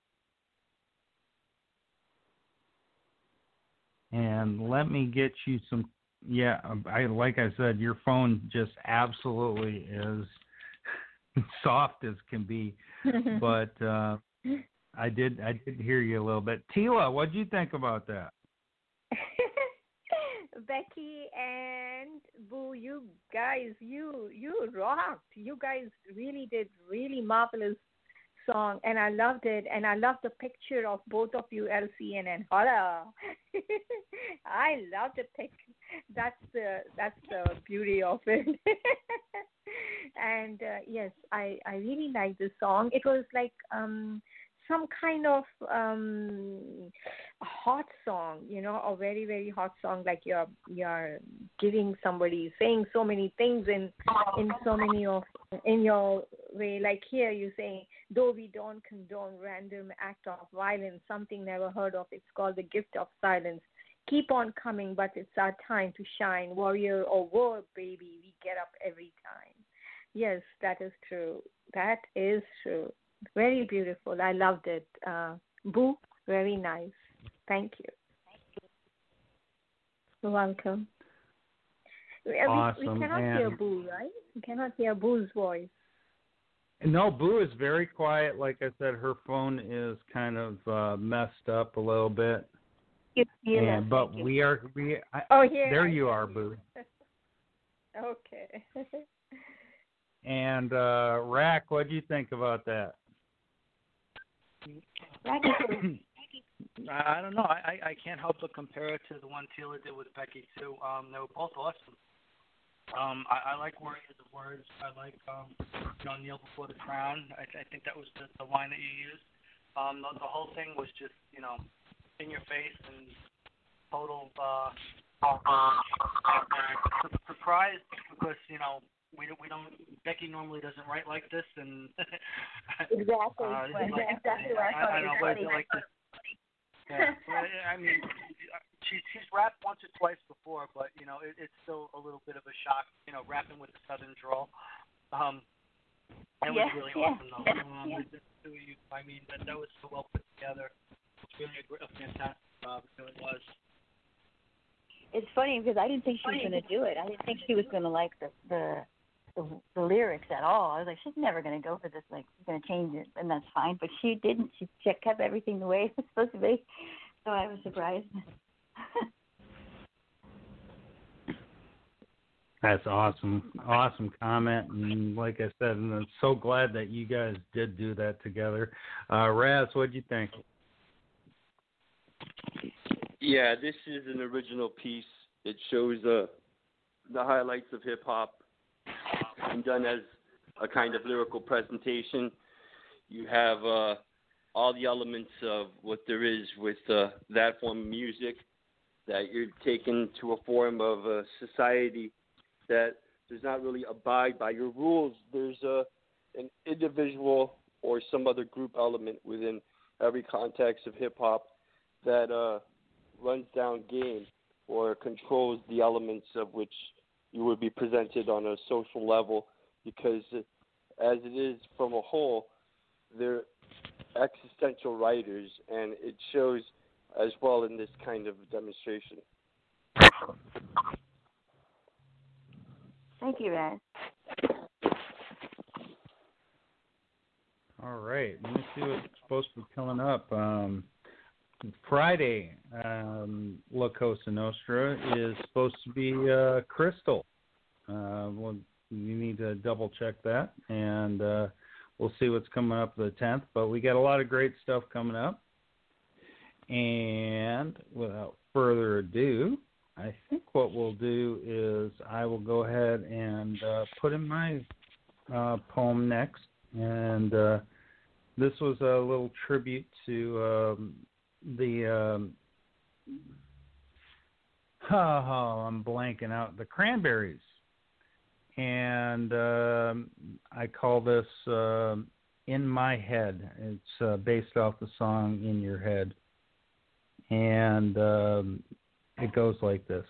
And let me get you some, yeah, I like I said, your phone just absolutely is soft as can be. But uh, I did I did hear you a little bit. Tila, what did you think about that? Becky and Boo, you guys, you you rocked. You guys really did really marvelous song, and I loved it. And I loved the picture of both of you, L C N and Holla. I love the pic. That's the that's the beauty of it. And uh, yes, I I really like this song. It was like um some kind of um, hot song, you know, a very very hot song, like you're you're giving somebody, saying so many things in in so many of in your way. Like here, you say, though we don't condone random act of violence, something never heard of. It's called the gift of silence. Keep on coming, but it's our time to shine. Warrior or war, baby, we get up every time. Yes, that is true. That is true. Very beautiful. I loved it. Uh, Boo, very nice. Thank you. You're welcome. We, Awesome. we cannot and hear Boo, right? We cannot hear Boo's voice. No, Boo is very quiet. Like I said, her phone is kind of uh, messed up a little bit. You, you and, but we are we. I, oh, here. There I you are, Boo. Okay. And uh, Rack, what do you think about that? I don't know. I, I can't help but compare it to the one Tila did with Becky too. Um, they were both awesome. Um, I, I like Warriors of Words. I like um, you know, Kneel Before the Crown. I, I think that was the, the line that you used. Um, the, the whole thing was just, you know, in your face and total uh, uh, surprise because, you know, we don't, we don't, Becky normally doesn't write like this, and exactly, uh, well, like, exactly I, I, I don't know, what is funny. it like this? Yeah, I mean, she, she's rapped once or twice before, but, you know, it, it's still a little bit of a shock, you know, rapping with the southern drawl. Um, that was yeah, really yeah, awesome, though. yeah, Um, yeah. the two of you, I mean, that, that was so well put together. It's really a, a fantastic job, it really was. It's funny because I didn't think she was going to do it. I didn't think she was going to like the, the the the lyrics at all. I was like, she's never going to go for this. Like, she's going to change it, and that's fine. But she didn't. She kept everything the way it was supposed to be. So I was surprised. That's awesome. Awesome comment. And like I said, and I'm so glad that you guys did do that together. Uh, Raz, what do you think? Yeah, this is an original piece. It shows uh, the highlights of hip-hop and done as a kind of lyrical presentation. You have uh, all the elements of what there is with uh, that form of music, that you're taken to a form of a society that does not really abide by your rules. There's a, an individual or some other group element within every context of hip-hop that uh, runs down game or controls the elements of which you would be presented on a social level, because as it is from a whole, they're existential writers, and it shows as well in this kind of demonstration. Thank you, Raz. All right. Let me see what's supposed to be coming up. Um, Friday, um, La Cosa Nostra is supposed to be uh, Crystal. Uh, well, you need to double check that, and uh, we'll see what's coming up the tenth. But we got a lot of great stuff coming up. And without further ado, I think what we'll do is I will go ahead and uh, put in my uh, poem next. And uh, this was a little tribute to um, the, um, oh, oh, I'm blanking out, the Cranberries. And um, I call this uh, In My Head. It's uh, based off the song In Your Head. And um, it goes like this.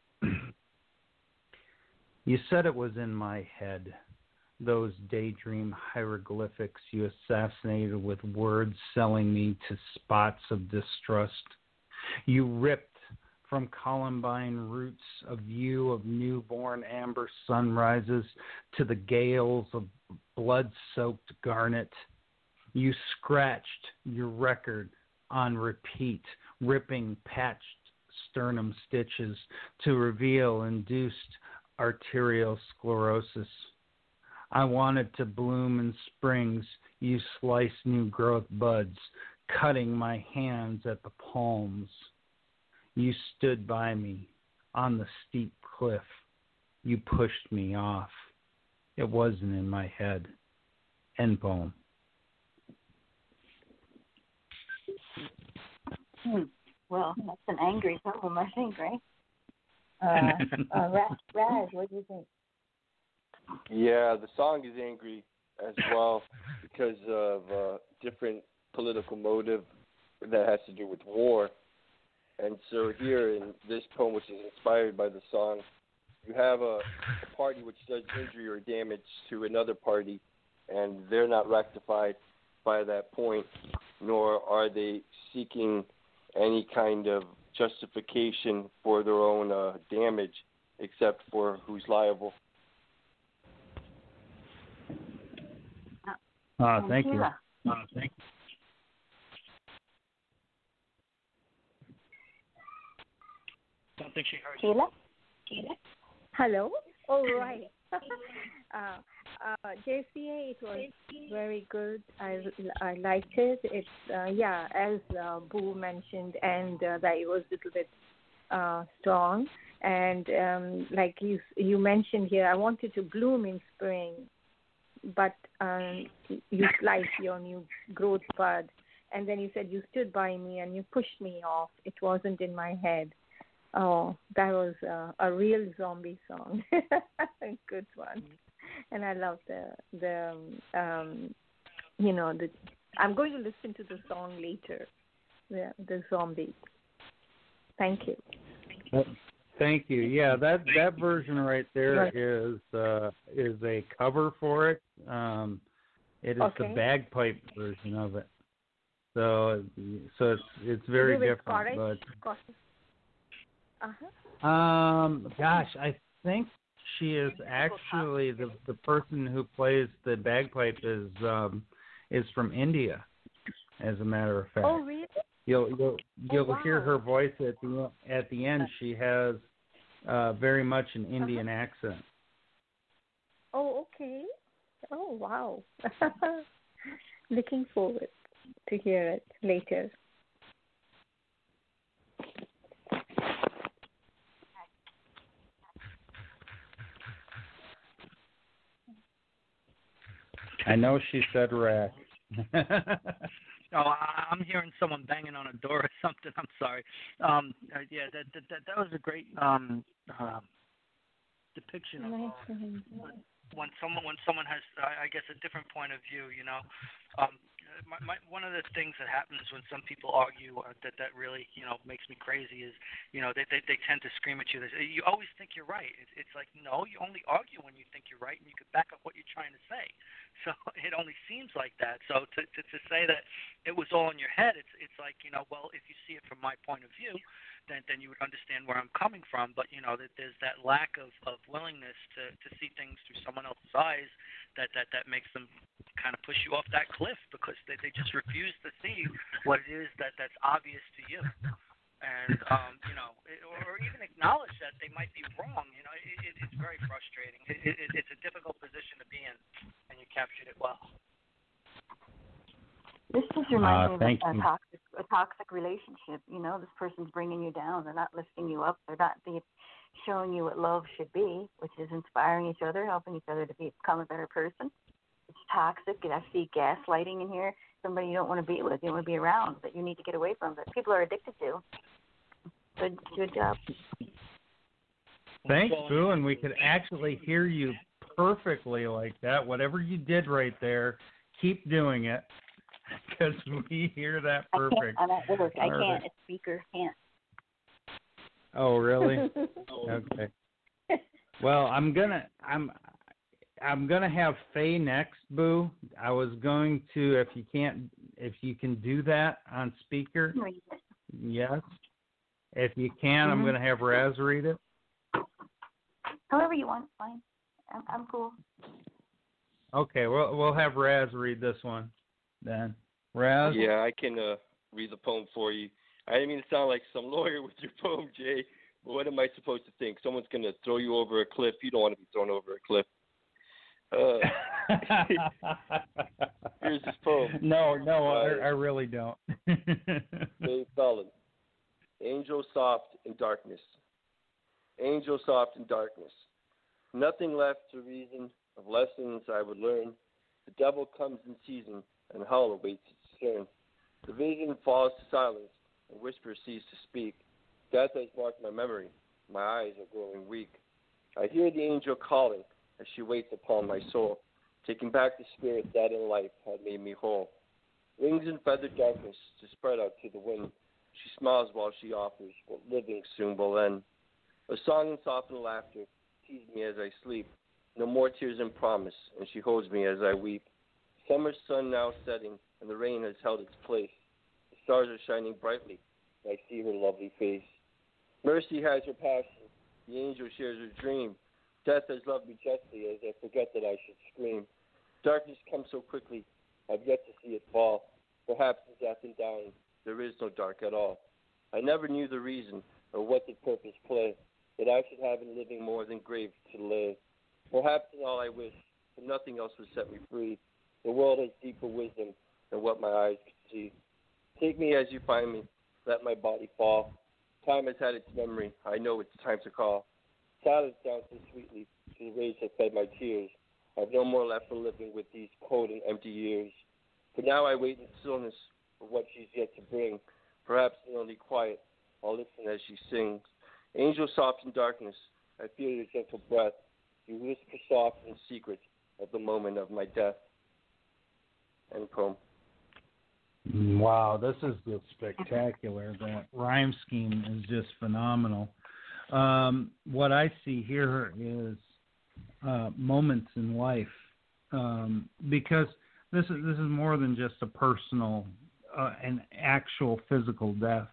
You said it was in my head, those daydream hieroglyphics you assassinated with words selling me to spots of distrust. You ripped from Columbine roots a view of newborn amber sunrises to the gales of blood-soaked garnet. You scratched your record on repeat, ripping patched sternum stitches to reveal induced arterial sclerosis. I wanted to bloom in springs. You slice new growth buds, cutting my hands at the palms. You stood by me on the steep cliff. You pushed me off. It wasn't in my head. End poem. Hmm. Well, that's an angry poem, I think, right? Uh, uh, Raz, Raz, what do you think? Yeah, the song is angry as well because of uh, different political motive that has to do with war. And so here in this poem, which is inspired by the song, you have a, a party which does injury or damage to another party, and they're not rectified by that point, nor are they seeking any kind of justification for their own uh, damage, except for who's liable. Uh, thank you. Uh, thank you. Don't think she heard Sheila? you. Sheila? Hello? Oh, right. uh, uh, J C A, it was very good. I, I liked it. It's, uh, yeah, as uh, Boo mentioned, and uh, that it was a little bit uh, strong. And um, like you you mentioned here, I wanted to bloom in spring, but um, you sliced your new growth bud. And then you said you stood by me and you pushed me off. It wasn't in my head. Oh, that was uh, a real zombie song. Good one. And I love the the um, you know the. I'm going to listen to the song later. The the zombie. Thank you. Thank you. Yeah, that that version right there Right. is uh, is a cover for it. Um, it is Okay. the bagpipe version of it. So so it's it's very Is it with different, Scottish? but. Scottish? Uh-huh. Um, gosh, I think she is actually the the person who plays the bagpipe is um is from India, as a matter of fact. Oh, really? You'll you'll you'll wow. hear her voice at the at the end. She has uh very much an Indian Uh-huh. accent. Oh, okay. Oh, wow. Looking forward to hear it later. I know she said rack. Oh, I- I'm hearing someone banging on a door or something. I'm sorry. Um, uh, yeah, that, that that that was a great um, uh, depiction of uh, when someone when someone has, I I guess, a different point of view. You know, um, my, my, one of the things that happens when some people argue uh, that that really you know makes me crazy is you know they they, they tend to scream at you. They say, you always think you're right. It's, it's like no, you only argue when you think you're right, and you could back up what you're trying to say. So it only seems like that. So to, to to say that it was all in your head, it's it's like you know, well, if you see it from my point of view, then then you would understand where I'm coming from. But you know, that there's that lack of, of willingness to, to see things through someone else's eyes that, that, that makes them kind of push you off that cliff because they, they just refuse to see what it is that, that's obvious to you. And um, you know, it, or even acknowledge that they might be wrong. You know, it, it, it's very frustrating. It, it, it's a difficult position to be in, and you captured it well. This just reminds Uh, me thank of a, a you. toxic, a toxic relationship. You know, this person's bringing you down. They're not lifting you up. They're not be showing you what love should be, which is inspiring each other, helping each other to become a better person. It's toxic. And I see gaslighting in here. Somebody you don't want to be with, you don't want to be around, that you need to get away from, that people are addicted to. Good, good job. Thanks, Boo, and we could actually hear you perfectly like that. Whatever you did right there, keep doing it because we hear that I perfect. can't. I'm at work. I All can't. right. A speaker can't. Oh, really? Okay. Well, I'm gonna I'm I'm gonna have Faye next, Boo. I was going to if you can't if you can do that on speaker. Yes. If you can, I'm Mhm. gonna have Raz read it. However you want, fine. I'm, I'm cool. Okay, we'll we'll have Raz read this one then. Raz? Yeah, I can uh, read the poem for you. I didn't mean to sound like some lawyer with your poem, Jay, but what am I supposed to think? Someone's going to throw you over a cliff. You don't want to be thrown over a cliff. Uh, here's this poem. No, no, I, By I really don't. Faye Fallon. Angel soft in darkness. Angel soft in darkness. Nothing left to reason of lessons I would learn. The devil comes in season, and hell awaits its turn. The vision falls to silence, and whispers cease to speak. Death has marked my memory. My eyes are growing weak. I hear the angel calling as she waits upon my soul, taking back the spirit that in life had made me whole. Wings in feathered darkness to spread out to the wind. She smiles while she offers what living soon will end. A song and softened laughter tease me as I sleep. No more tears in promise, and she holds me as I weep. Summer's sun now setting, and the rain has held its place. The stars are shining brightly, and I see her lovely face. Mercy has her passion. The angel shares her dream. Death has loved me justly as I forget that I should scream. Darkness comes so quickly, I've yet to see it fall. Perhaps in death and dying, there is no dark at all. I never knew the reason or what did purpose play, that I should have in living more than grave to live. Perhaps in all I wish, but nothing else would set me free. The world has deeper wisdom than what my eyes could see. Take me as you find me, let my body fall. Time has had its memory, I know it's time to call. Silence down so sweetly, to the rage that fed my tears. I've no more left for living with these cold and empty years. For now I wait in stillness for what she's yet to bring. Perhaps in only quiet, I'll listen as she sings. Angel soft in darkness, I feel your gentle breath. You whisper soft in secret at the moment of my death. End poem. Wow, this is just spectacular. The rhyme scheme is just phenomenal. Um, what I see here is uh, moments in life, um, because this is this is more than just a personal, uh, an actual physical death.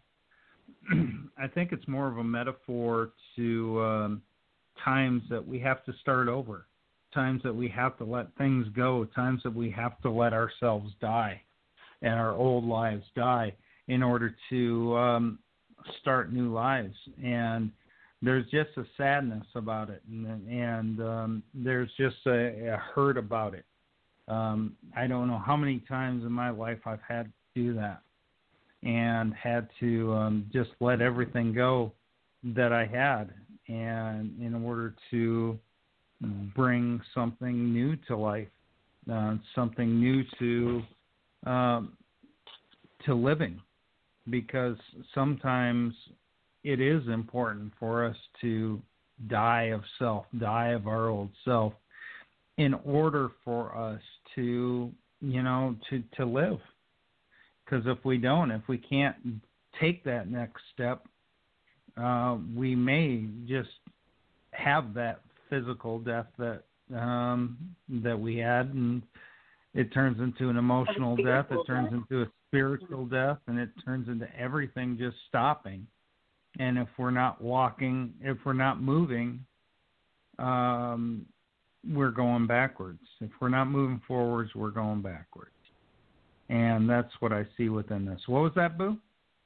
I think it's more of a metaphor to um, times that we have to start over, times that we have to let things go, times that we have to let ourselves die and our old lives die in order to um, start new lives. And there's just a sadness about it, and, and um, there's just a, a hurt about it. Um, I don't know how many times in my life I've had to do that and had to um, just let everything go that I had, and in order to bring something new to life, uh, something new to um, to living, because sometimes it is important for us to die of self, die of our old self, in order for us to, you know, to, to live. Because if we don't, if we can't take that next step, uh, we may just have that physical death that um, that we had, and it turns into an emotional death, it turns into a spiritual death, and it turns into everything just stopping. And if we're not walking, if we're not moving, um, we're going backwards. If we're not moving forwards, we're going backwards. And that's what I see within this. What was that, Boo?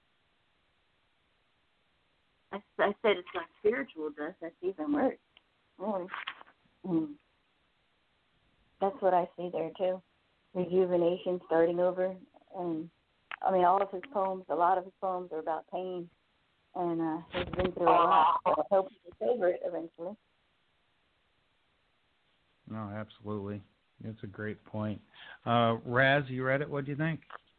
I, I said it's not spiritual death. That's even worse. Really. Mm. That's what I see there, too. Rejuvenation, starting over. And, I mean, all of his poems, a lot of his poems are about pain. And uh, he's been through a lot. So I hope he gets over it eventually. No, absolutely. It's a great point. Uh, Raz, you read it. What do you think?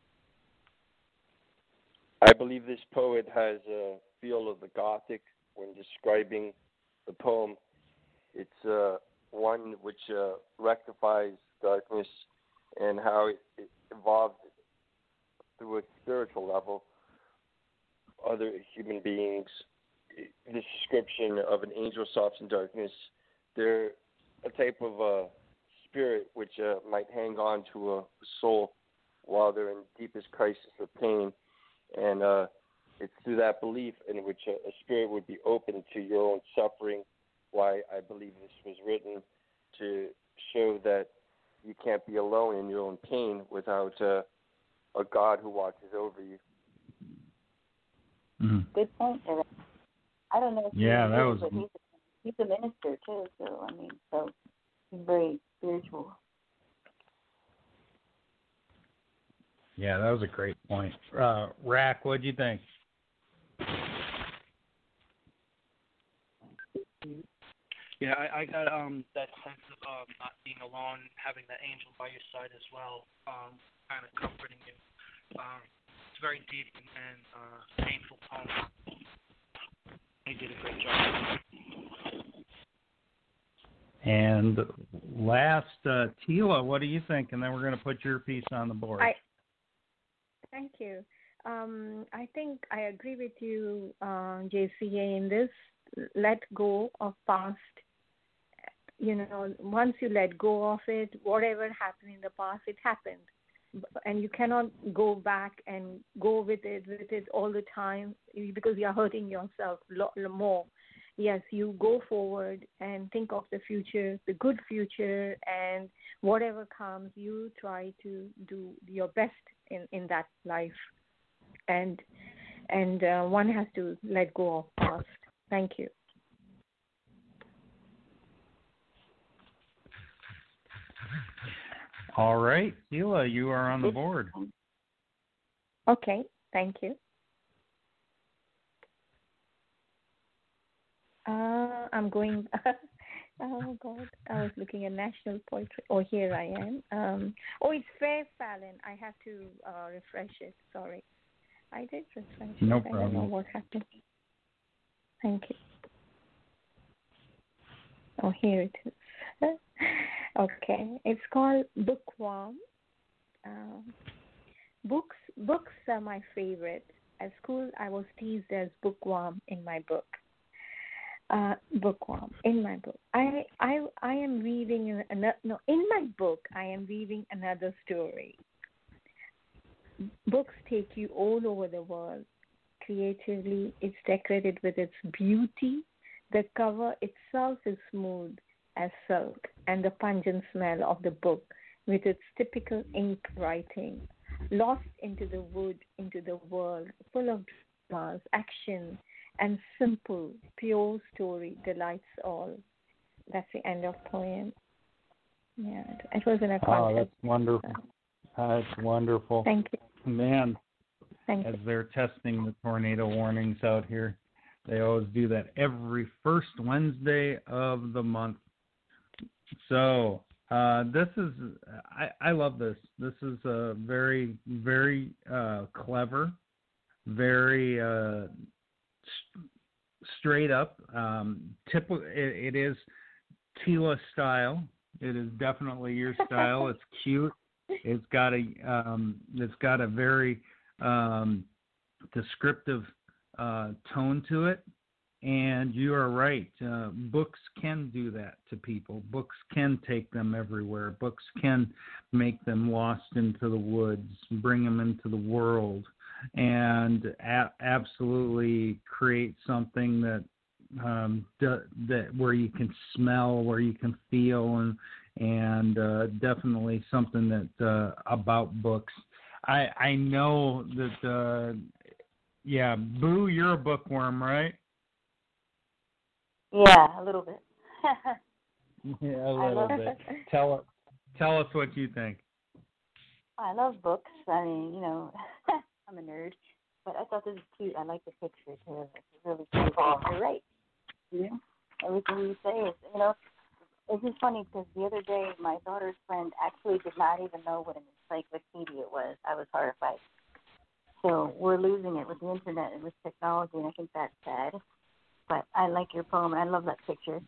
I believe this poet has a feel of the Gothic when describing the poem. It's uh, one which uh, rectifies darkness and how it, it evolved through a spiritual level. Other human beings, this description of an angel soft in darkness, they're a type of uh, spirit which uh, might hang on to a soul while they're in deepest crisis or pain. And uh, it's through that belief in which a, a spirit would be open to your own suffering, why I believe this was written, to show that you can't be alone in your own pain without uh, a God who watches over you. Mm-hmm. Good point. I don't know if yeah, he that is, was. but he's a, he's a minister too. So I mean, so he's very spiritual. Yeah, that was a great point. Uh, Rack, what do you think? Yeah, I, I got um that sense of um not being alone, having that angel by your side as well, um, kind of comforting you. Um, very deep and, and uh, painful poem. He did a great job. And last, uh, Tila, what do you think? And then we're going to put your piece on the board. I, thank you. Um, I think I agree with you, uh, J C A, in this. Let go of past. You know, once you let go of it, whatever happened in the past, it happened. And you cannot go back and go with it, with it all the time because you are hurting yourself a lot more. Yes, you go forward and think of the future, the good future, and whatever comes, you try to do your best in, in that life. And and uh, one has to let go of past. Thank you. All right, Tila, you are on the board. Okay, thank you. Uh, I'm going. Oh God, I was looking at national poetry. Oh, here I am. Um, oh, it's Fair Fallon. I have to uh, refresh it. Sorry, I did refresh it. No I don't know problem. what happened. Thank you. Oh, here it is. Okay, it's called Bookworm. Um, books, books are my favorite. At school, I was teased as bookworm in my book. Uh, bookworm in my book. I, I, I am reading another. No, in my book, I am reading another story. Books take you all over the world. Creatively, it's decorated with its beauty. The cover itself is smooth as silk, and the pungent smell of the book with its typical ink writing. Lost into the wood, into the world, full of dramas, action, and simple, pure story delights all. That's the end of poem. Yeah, it was in a Oh, contest. that's wonderful. That's wonderful. Thank you. Man, Thank as you. they're testing the tornado warnings out here, they always do that every first Wednesday of the month. So uh, this is, I, I love this. This is a very, very uh, clever, very uh, st- straight up. Um, typical. It, it is Tila style. It is definitely your style. It's cute. It's got a, um, it's got a very um, descriptive uh, tone to it. And you are right. Uh, books can do that to people. Books can take them everywhere. Books can make them lost into the woods, bring them into the world, and a- absolutely create something that um, d- that where you can smell, where you can feel, and and uh, definitely something that uh, about books. I I know that. Uh, yeah, Boo, you're a bookworm, right? Yeah, a little bit. Yeah, a little bit. Tell us, tell us what you think. I love books. I mean, you know, I'm a nerd, but I thought this was cute. I like the picture too. It's really cute. You're right. Yeah. Everything you say is, you know, it's just funny because the other day my daughter's friend actually did not even know what an encyclopedia was. I was horrified. So we're losing it with the internet and with technology, and I think that's sad. But I like your poem. I love that picture.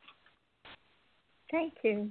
Thank you.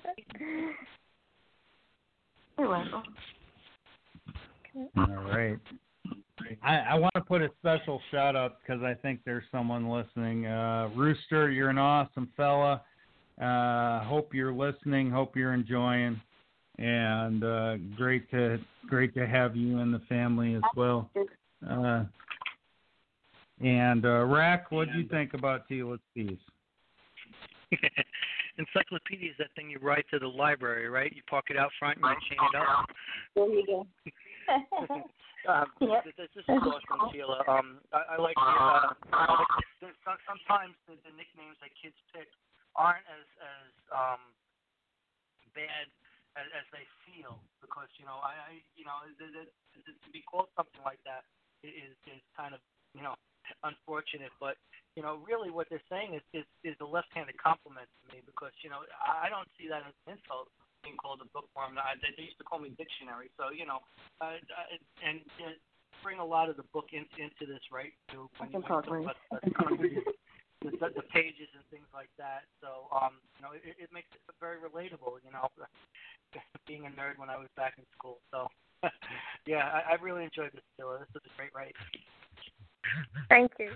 You're welcome. All right. I, I want to put a special shout out because I think there's someone listening. Uh, Rooster, you're an awesome fella. Uh, hope you're listening. Hope you're enjoying. And uh, great to great to have you in the family as well. Uh, and uh, Rack, what do you think about Tila's piece? Encyclopedia is that thing you write to the library, right? You park it out front and you chain it up. There you go. um, Yep. this, this is awesome, Sheila. Um, I, I like the, uh, I like the, sometimes the, the nicknames that kids pick aren't as as um, bad as, as they feel, because you know I, I you know the, the, the, to be called something like that is is kind of you know unfortunate, but you know really what they're saying is is, is a left-handed compliment to me, because you know I don't see that as an insult, being called a bookworm. I, they, they used to call me dictionary, so you know uh, and uh, bring a lot of the book in, into this, right? Too, when you, when you talk talk about the, the, the, the pages and things like that. So, um, you know, it, it makes it very relatable. You know, being a nerd when I was back in school. So, yeah, I, I really enjoyed this, Dilla. This was a great write. Thank you.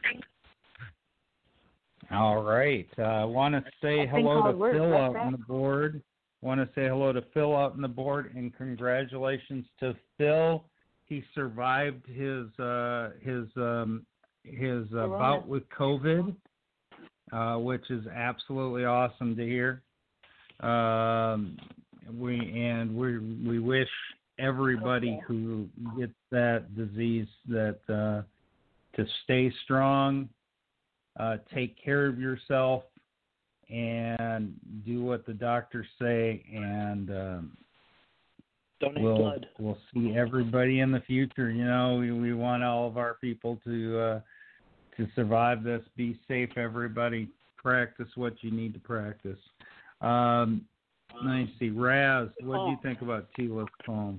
All right. I uh, want to say hello to work. Phil That's out that. on the board. Want to say hello to Phil out on the board, and congratulations to Phil. He survived his uh, his um, his uh, bout with COVID, uh, which is absolutely awesome to hear. Um, we and we we wish everybody who gets that disease that uh, to stay strong, uh, take care of yourself, and do what the doctors say, and um, donate we'll, blood. We'll see everybody in the future. You know, we, we want all of our people to uh, to survive this. Be safe, everybody. Practice what you need to practice. Um, let me see. Raz, what do you think about Tila's poem?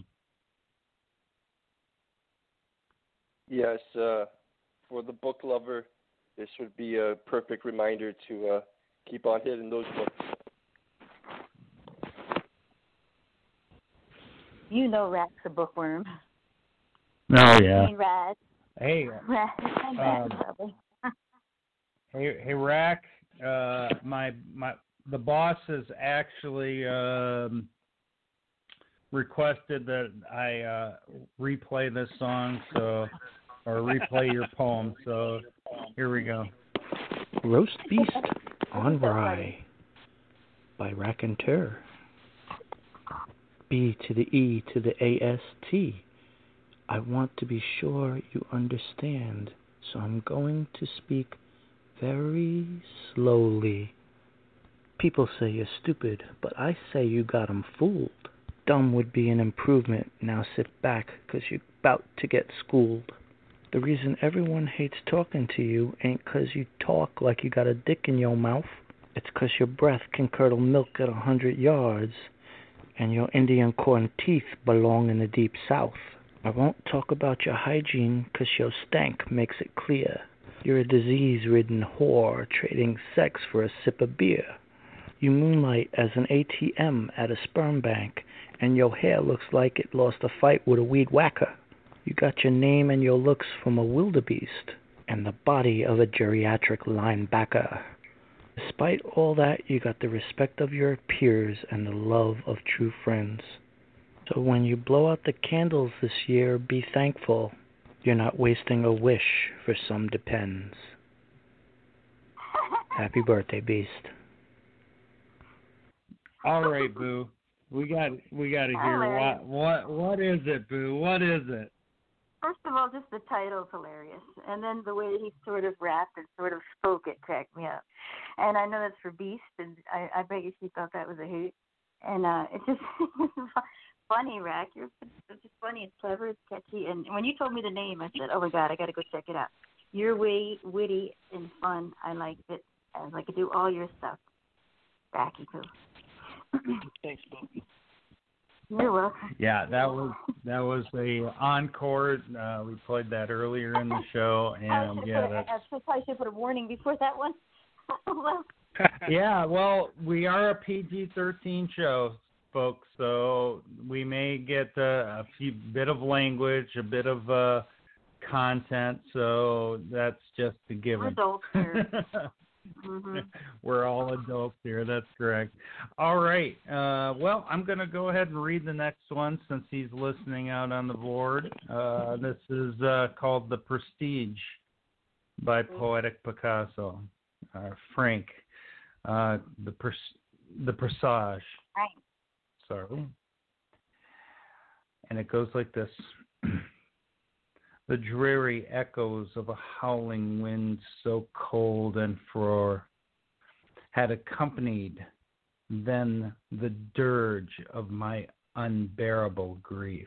Yes, uh, for the book lover, this would be a perfect reminder to uh, keep on hitting those books. You know Rat's a bookworm. Oh, yeah. I mean, Rat. Hey, Rat. um, hey, hey, Rack. Uh, my my the boss has actually um, requested that I uh, replay this song, so or replay your poem. So here we go. Roast Beast on Rye by Raconteur. B to the E to the A S T. I want to be sure you understand, so I'm going to speak very slowly. People say you're stupid, but I say you got 'em fooled. Dumb would be an improvement. Now sit back, 'cause you're about to get schooled. The reason everyone hates talking to you ain't 'cause you talk like you got a dick in your mouth. It's 'cause your breath can curdle milk at a hundred yards, and your Indian corn teeth belong in the deep south. I won't talk about your hygiene, 'cause your stank makes it clear. You're a disease-ridden whore trading sex for a sip of beer. You moonlight as an A T M at a sperm bank, and your hair looks like it lost a fight with a weed whacker. You got your name and your looks from a wildebeest, and the body of a geriatric linebacker. Despite all that, you got the respect of your peers and the love of true friends. So when you blow out the candles this year, be thankful you're not wasting a wish for some depends. Happy birthday, Beast. All right, Boo. We got we got to hear Hilarious. what what what is it, Boo? What is it? First of all, just the title's hilarious, and then the way he sort of rapped and sort of spoke it cracked me up. And I know that's for Beast, and I, I bet you she thought that was a hoot. And uh, it's just funny, Rack. You're it's just funny. It's clever. It's catchy. And when you told me the name, I said, "Oh my God, I got to go check it out." You're way witty and fun. I liked it. I like to do all your stuff. Racky too. Thanks, Boo. You're welcome. Yeah, that was that was a encore. Uh, we played that earlier in the show, and yeah, put a, that's I probably should put a warning before that one. Well, yeah. Well, we are a P G thirteen show, folks, so we may get uh, a few bit of language, a bit of uh, content. So that's just a given. adults here. Mm-hmm. We're all adults here. That's correct. All right. Uh, well, I'm going to go ahead and read the next one since he's listening out on the board. Uh, this is uh, called The Prestige by Poetic Picasso. Uh, Frank. Uh, the pres- the Presage. Right. Sorry. And it goes like this. The dreary echoes of a howling wind so cold and frore had accompanied then the dirge of my unbearable grief.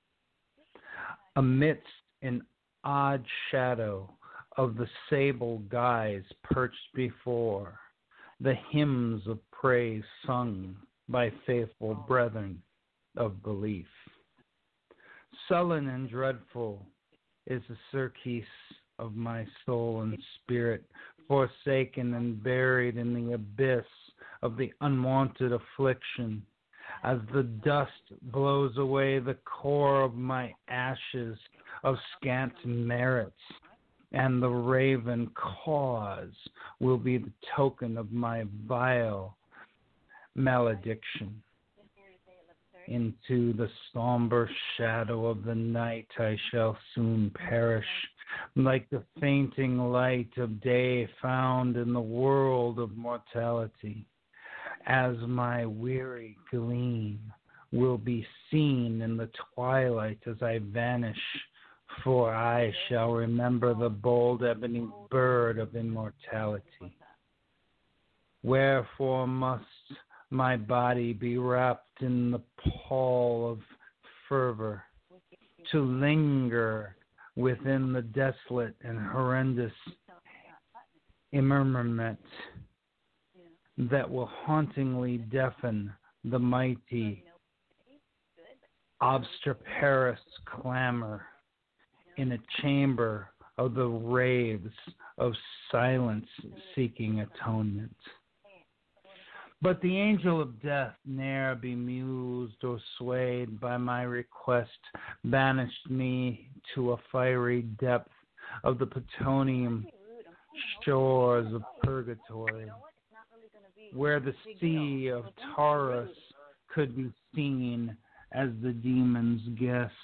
Amidst an odd shadow of the sable guise perched before, the hymns of praise sung by faithful brethren of belief. Sullen and dreadful, is the surcease of my soul and spirit, forsaken and buried in the abyss of the unwanted affliction. As the dust blows away the core of my ashes of scant merits, and the raven cause will be the token of my vile malediction. Into the somber shadow of the night I shall soon perish, like the fainting light of day found in the world of mortality, as my weary gleam will be seen in the twilight as I vanish, for I shall remember the bold ebony bird of immortality. Wherefore must my body be wrapped in the pall of fervor, to linger within the desolate and horrendous immerment that will hauntingly deafen the mighty obstreperous clamor in a chamber of the raves of silence seeking atonement. But the angel of death, ne'er bemused or swayed by my request, banished me to a fiery depth of the plutonium shores of purgatory, where the sea of Taurus could be seen as the demon's guest,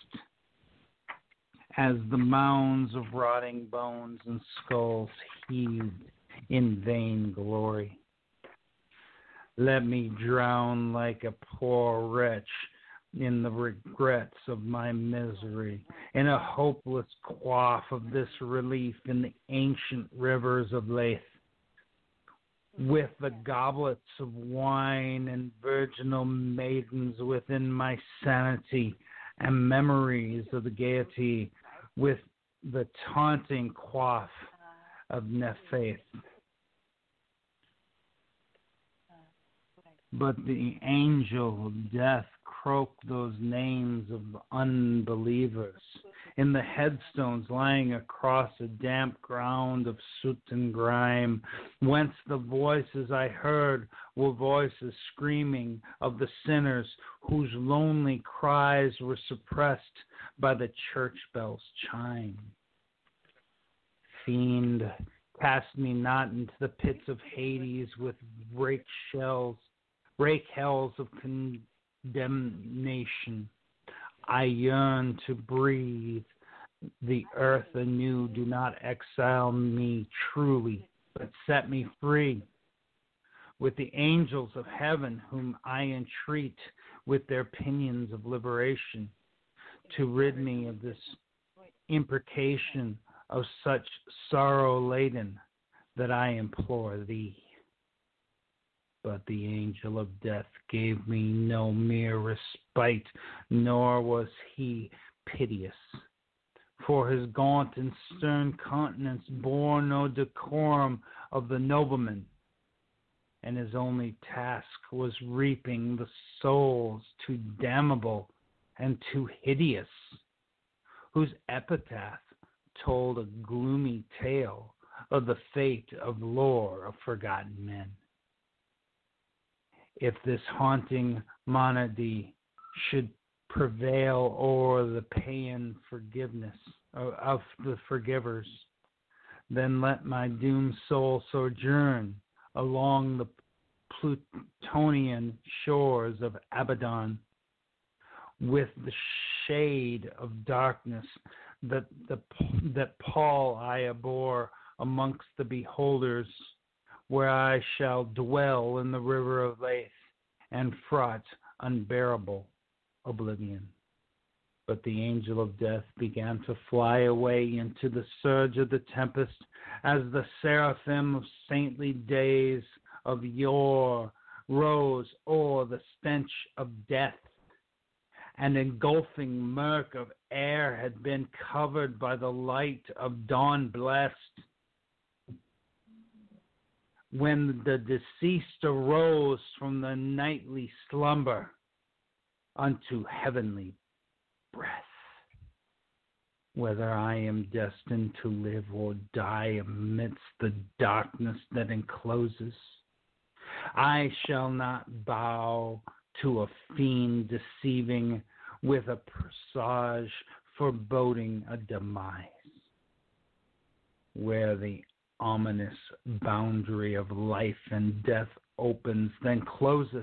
as the mounds of rotting bones and skulls heaved in vain glory. Let me drown like a poor wretch in the regrets of my misery, in a hopeless quaff of this relief in the ancient rivers of Lethe, with the goblets of wine and virginal maidens within my sanity, and memories of the gaiety with the taunting quaff of Nephath. But the angel of death croaked those names of unbelievers in the headstones lying across a damp ground of soot and grime, whence the voices I heard were voices screaming of the sinners whose lonely cries were suppressed by the church bell's chime. Fiend, cast me not into the pits of Hades with rake shells, rake hells of condemnation. I yearn to breathe the earth anew. Do not exile me truly, but set me free. With the angels of heaven, whom I entreat with their pinions of liberation, to rid me of this imprecation of such sorrow laden that I implore thee. But the angel of death gave me no mere respite, nor was he piteous. For his gaunt and stern countenance bore no decorum of the nobleman, and his only task was reaping the souls too damnable and too hideous, whose epitaph told a gloomy tale of the fate of lore of forgotten men. If this haunting monody should prevail o'er the paean forgiveness of the forgivers, then let my doomed soul sojourn along the Plutonian shores of Abaddon, with the shade of darkness that the that pall I abhor amongst the beholders, where I shall dwell in the river of Lethe and fraught unbearable oblivion. But the angel of death began to fly away into the surge of the tempest, as the seraphim of saintly days of yore rose o'er the stench of death. An engulfing murk of air had been covered by the light of dawn blessed. When the deceased arose from the nightly slumber unto heavenly breath, whether I am destined to live or die amidst the darkness that encloses. I shall not bow to a fiend deceiving with a presage foreboding a demise, where the ominous boundary of life and death opens, then closes,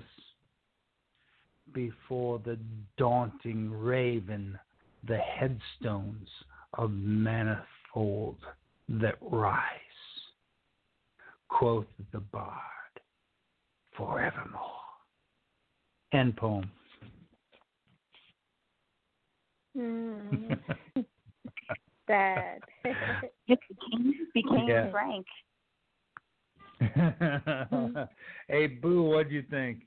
before the daunting raven, the headstones of manifold that rise. Quoth the bard, forevermore. End poem. Mm. That just became, became Yeah. Frank. Hey, Boo, what'd you think?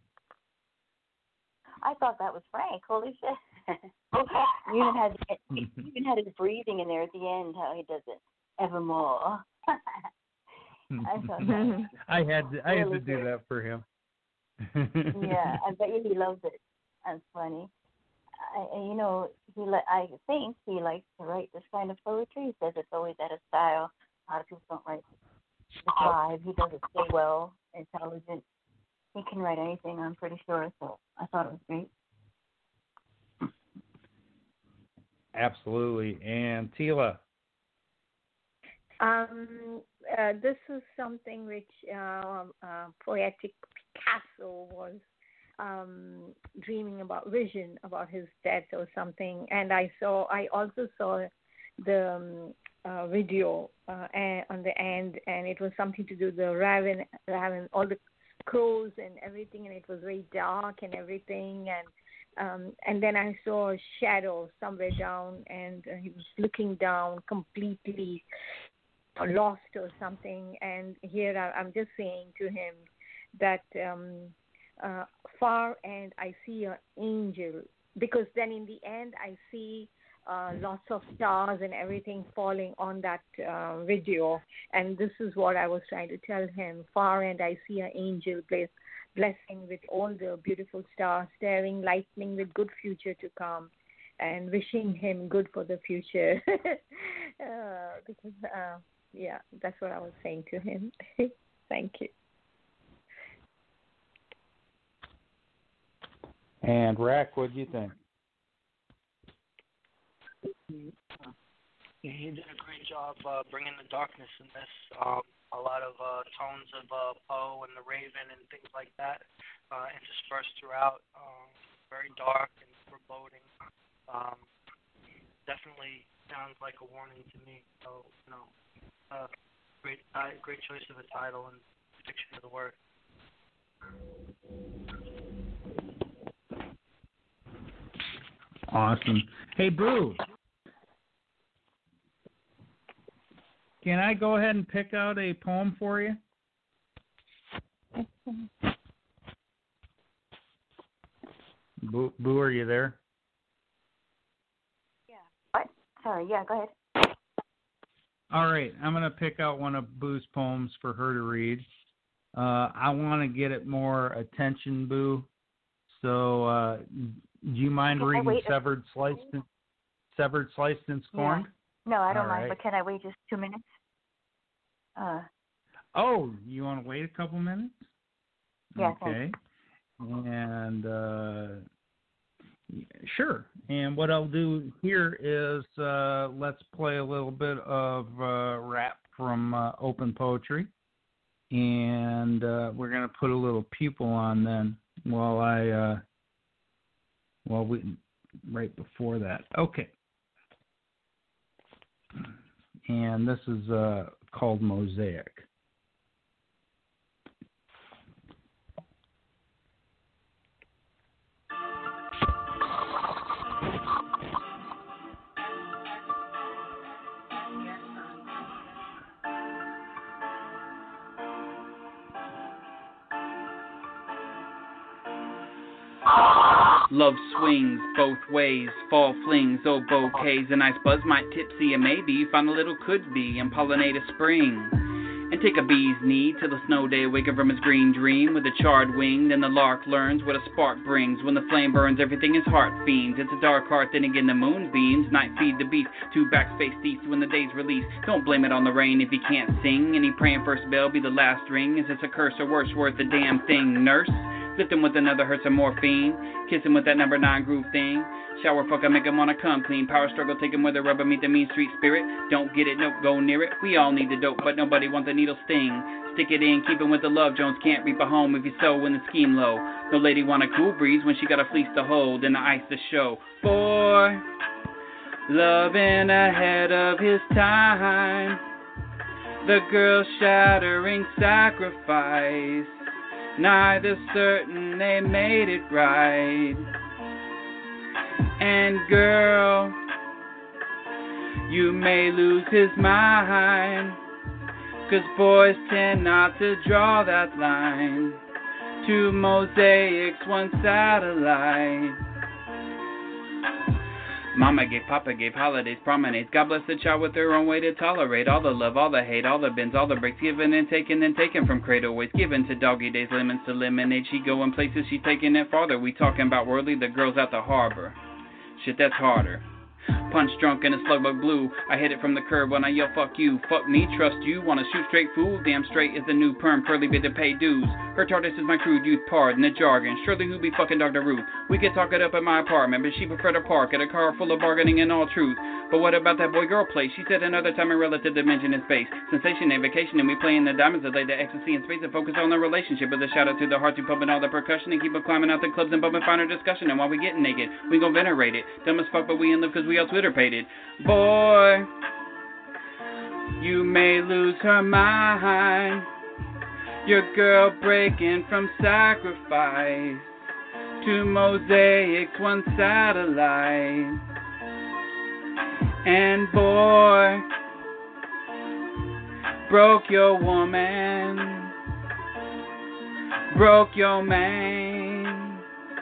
I thought that was Frank. Holy shit! you even had you even had his breathing in there at the end. How he does it evermore. I thought that. I had to, I had really to do good. that for him. Yeah, I bet you he loves it. That's funny. I, you know, he. Li- I think he likes to write this kind of poetry. He says it's always out of style. A lot of people don't write the vibe. He does it so well, intelligent. He can write anything, I'm pretty sure. So I thought it was great. Absolutely. And Tila. Um, uh, this is something which uh, uh, poetic Picasso was um, dreaming about, vision about his death or something. And I saw, I also saw the um, uh, video uh, on the end, and it was something to do with the raven, raven, all the crows and everything, and it was very dark and everything, and um, and then I saw a shadow somewhere down, and uh, he was looking down completely lost or something. And here I, I'm just saying to him that um, uh, far and I see an angel, because then in the end I see uh, lots of stars and everything falling on that uh, video, and this is what I was trying to tell him. Far and I see an angel bless, blessing with all the beautiful stars, staring, lightning with good future to come, and wishing him good for the future. uh, because uh, yeah, that's what I was saying to him. Thank you. And Rack, what do you think? Yeah, he did a great job uh, bringing the darkness in this. Um, a lot of uh, tones of uh, Poe and the Raven and things like that uh, interspersed throughout. Um, very dark and foreboding. Um, definitely sounds like a warning to me. So, you know, uh, great, uh, great choice of a title and depiction of the word. Awesome. Hey, Boo. Can I go ahead and pick out a poem for you? Boo, Boo, are you there? Yeah. What? Sorry. Yeah. Go ahead. All right. I'm going to pick out one of Boo's poems for her to read. Uh, I want to get it more attention, Boo. So, uh, do you mind Can I reading wait a- Severed, Sliced, and, Severed, Sliced, and Scorned? Yeah. No, I don't All mind. right. But can I wait just two minutes? Uh. Oh, you want to wait a couple minutes? Yeah. Okay. And uh, sure. And what I'll do here is uh, let's play a little bit of uh, rap from uh, Open Poetry, and uh, we're gonna put a little pupil on then while I uh, while we right before that. Okay. And this is uh, called Mosaic. Love swings both ways, fall flings, oh bouquets, a nice buzz might tipsy, and maybe find a little could be and pollinate a spring. and take a bee's knee till the snow day waken from his green dream with a charred wing. Then the lark learns what a spark brings. When the flame burns, everything his heart fiends. It's a dark heart, then again the moon beams. Night feed the beast, two backs face east when the day's released. Don't blame it on the rain if he can't sing. And he praying first bell be the last ring. Is this a curse or worse, worth the damn thing, nurse? Lift him with another hertz of morphine. Kiss him with that number nine groove thing. Shower fuck, I make him wanna come clean. Power struggle, take him where the rubber meet the mean street spirit. Don't get it, nope, go near it. We all need the dope, but nobody wants the needle sting. Stick it in, keep him with the love. Jones can't reap a home if you sow when the scheme low. No lady want a cool breeze when she got a fleece to hold and the ice to show. Boy, loving ahead of his time. The girl shattering sacrifice. Neither certain they made it right. And girl, you may lose his mind, 'cause boys tend not to draw that line. Two mosaics, one satellite. Mama gave, Papa gave, holidays, promenades. God bless the child with their own way to tolerate all the love, all the hate, all the bends, all the breaks, given and taken and taken from cradle ways, given to doggy days, lemons to lemonade. She going places, she taking it farther. We talking about worldly, the girls at the harbor. Shit, that's harder. Punch drunk in a slugbug blue. I hit it from the curb when I yell fuck you. Fuck me, trust you. Wanna shoot straight fool? Damn straight is the new perm. Pearly bid to pay dues. Her TARDIS is my crude youth pardon the jargon. Surely who be fucking Doctor Ruth? We could talk it up at my apartment, but she prefer to park at a car full of bargaining and all truth. But what about that boy-girl play? She said another time in relative dimension and space. Sensation and vacation, and we playing the diamonds that lay the ecstasy in space and focus on the relationship. With a shout out to the hearts who pumping all the percussion and keep up climbing out the clubs and bumping finer discussion. And while we getting naked, we gon' venerate it. Dumb as fuck, but we in love 'cause we all Twitter paid it. Boy, you may lose her mind. Your girl breaking from sacrifice. Two mosaics, one satellite. And boy, broke your woman, broke your man.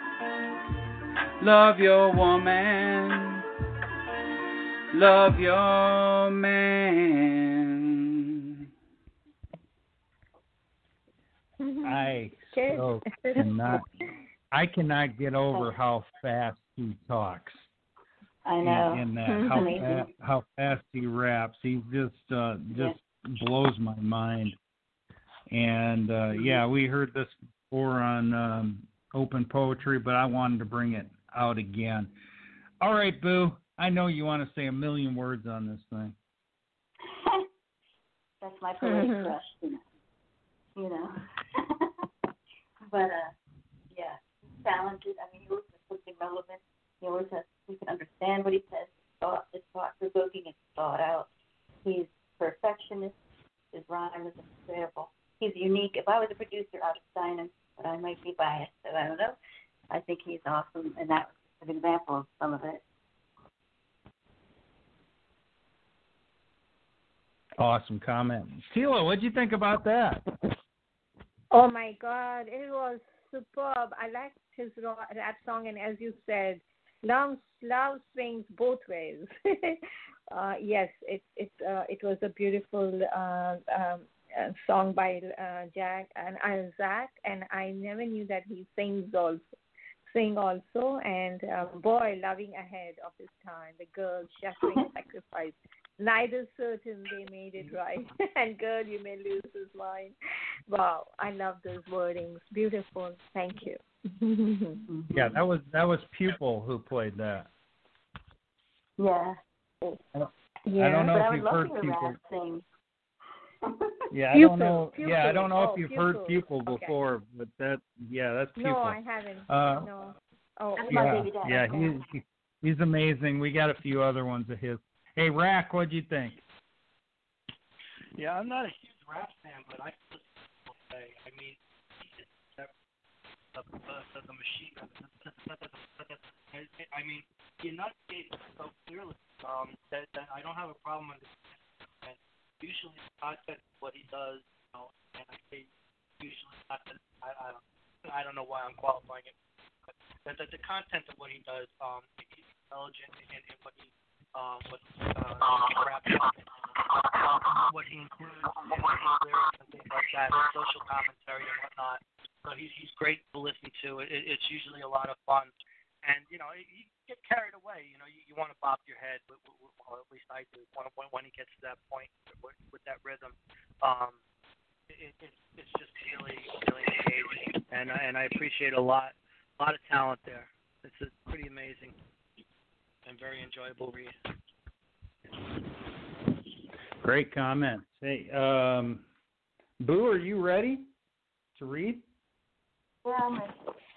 Love your woman, love your man. I so cannot, I cannot get over how fast he talks. I know. In, in that, how fast, how fast he raps, he just uh, just yeah. blows my mind. And uh, yeah, we heard this before on um, Open Poetry, but I wanted to bring it out again. All right, Boo. I know you want to say a million words on this thing. That's my poetic crush, you know. You know. But uh, yeah, talented. I mean, he always has something relevant. He always has. We can understand what he says. Thought, it's thought-provoking. It's thought out. He's perfectionist. His rhyme is incredible. He's unique. If I was a producer, I'd have signed him, but I might be biased, so I don't know. I think he's awesome, and that was an example of some of it. Awesome comment. Sheila, what'd you think about that? Oh, my God. It was superb. I liked his rap song, and as you said, love, love swings both ways. uh, yes, it it uh, it was a beautiful uh, um, uh, song by uh, Jack and uh, Zach, and I never knew that he sings also. Sing also, and uh, boy, loving ahead of his time. The girl shattering sacrifice. Neither certain they made it right, and girl, you may lose his mind. Wow, I love those wordings. Beautiful. Thank you. Yeah, that was that was Pupil who played that. Yeah. I don't, yeah, I don't know but if I you've would heard love to Pupil. rap sing. Yeah, I Pupil, don't know. Pupil. Yeah, I don't know oh, if you've Pupil. heard Pupil Okay. before, but that yeah, that's Pupil. No, I haven't. Uh, no. Oh, yeah, Baby Dad. yeah, Okay. he's he's amazing. We got a few other ones of his. Hey, Rack, what'd you think? Yeah, I'm not a huge rap fan, but I listen to the say. I mean, the, the, the, the machine. I mean, he enunciates so clearly um, that, that I don't have a problem understanding. And usually, the content of what he does, you know, and I say usually not that I, I don't, I don't know why I'm qualifying it, but that the, the content of what he does, um, he's intelligent in, in what he, um, what uh, he raps on. um, what he includes in his lyrics and things like that, his social commentary and whatnot. So he's he's great to listen to. It, it, it's usually a lot of fun, and you know you get carried away. You know you, you want to bop your head, with, with, well at least I do. When when he gets to that point with, with that rhythm, um, it, it it's just really really engaging, and and I appreciate a lot a lot of talent there. It's a pretty amazing and very enjoyable read. Great comments. Hey, um, Boo, are you ready to read? Yeah, I'm ready.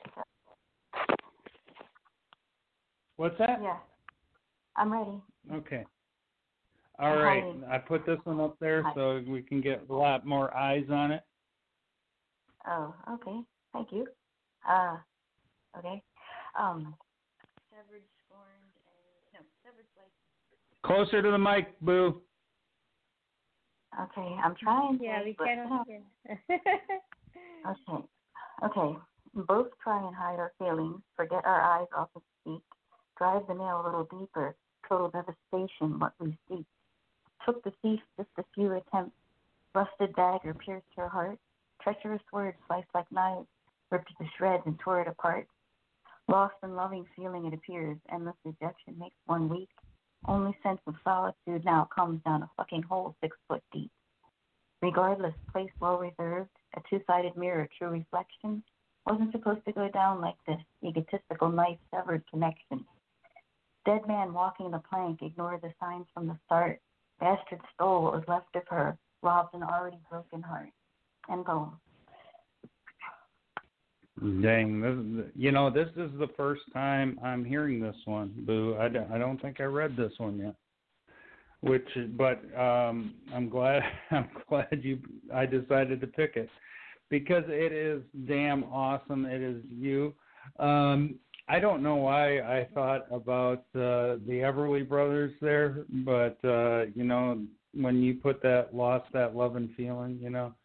What's that? Yeah, I'm ready. Okay. All I'm right. hiding. I put this one up there so we can get a lot more eyes on it. Oh, okay. Thank you. Uh, okay. Um, severed, scorned, and no, severed, like. Closer to the mic, Boo. Okay, I'm trying. Yeah, to, we but, cannot yeah. hear. Okay. Okay. Both try and hide our feelings, forget our eyes off the speak, drive the nail a little deeper, total devastation, what we seek. Took the thief just a few attempts, rusted dagger pierced her heart, treacherous words sliced like knives, ripped to shreds and tore it apart. Lost and loving feeling it appears, endless rejection makes one weak. Only sense of solitude now comes down a fucking hole six foot deep. Regardless, place well reserved, a two-sided mirror, true reflection, wasn't supposed to go down like this, egotistical knife severed connection. Dead man walking the plank, ignored the signs from the start. Bastard stole what was left of her, robbed an already broken heart. End poem. Dang, this, you know, this is the first time I'm hearing this one, Boo. I don't, I don't think I read this one yet. Which, but um, I'm glad, I'm glad you, I decided to pick it because it is damn awesome. It is you. Um, I don't know why I thought about uh, the Everly Brothers there, but uh, you know, when you put that lost that love and feeling, you know.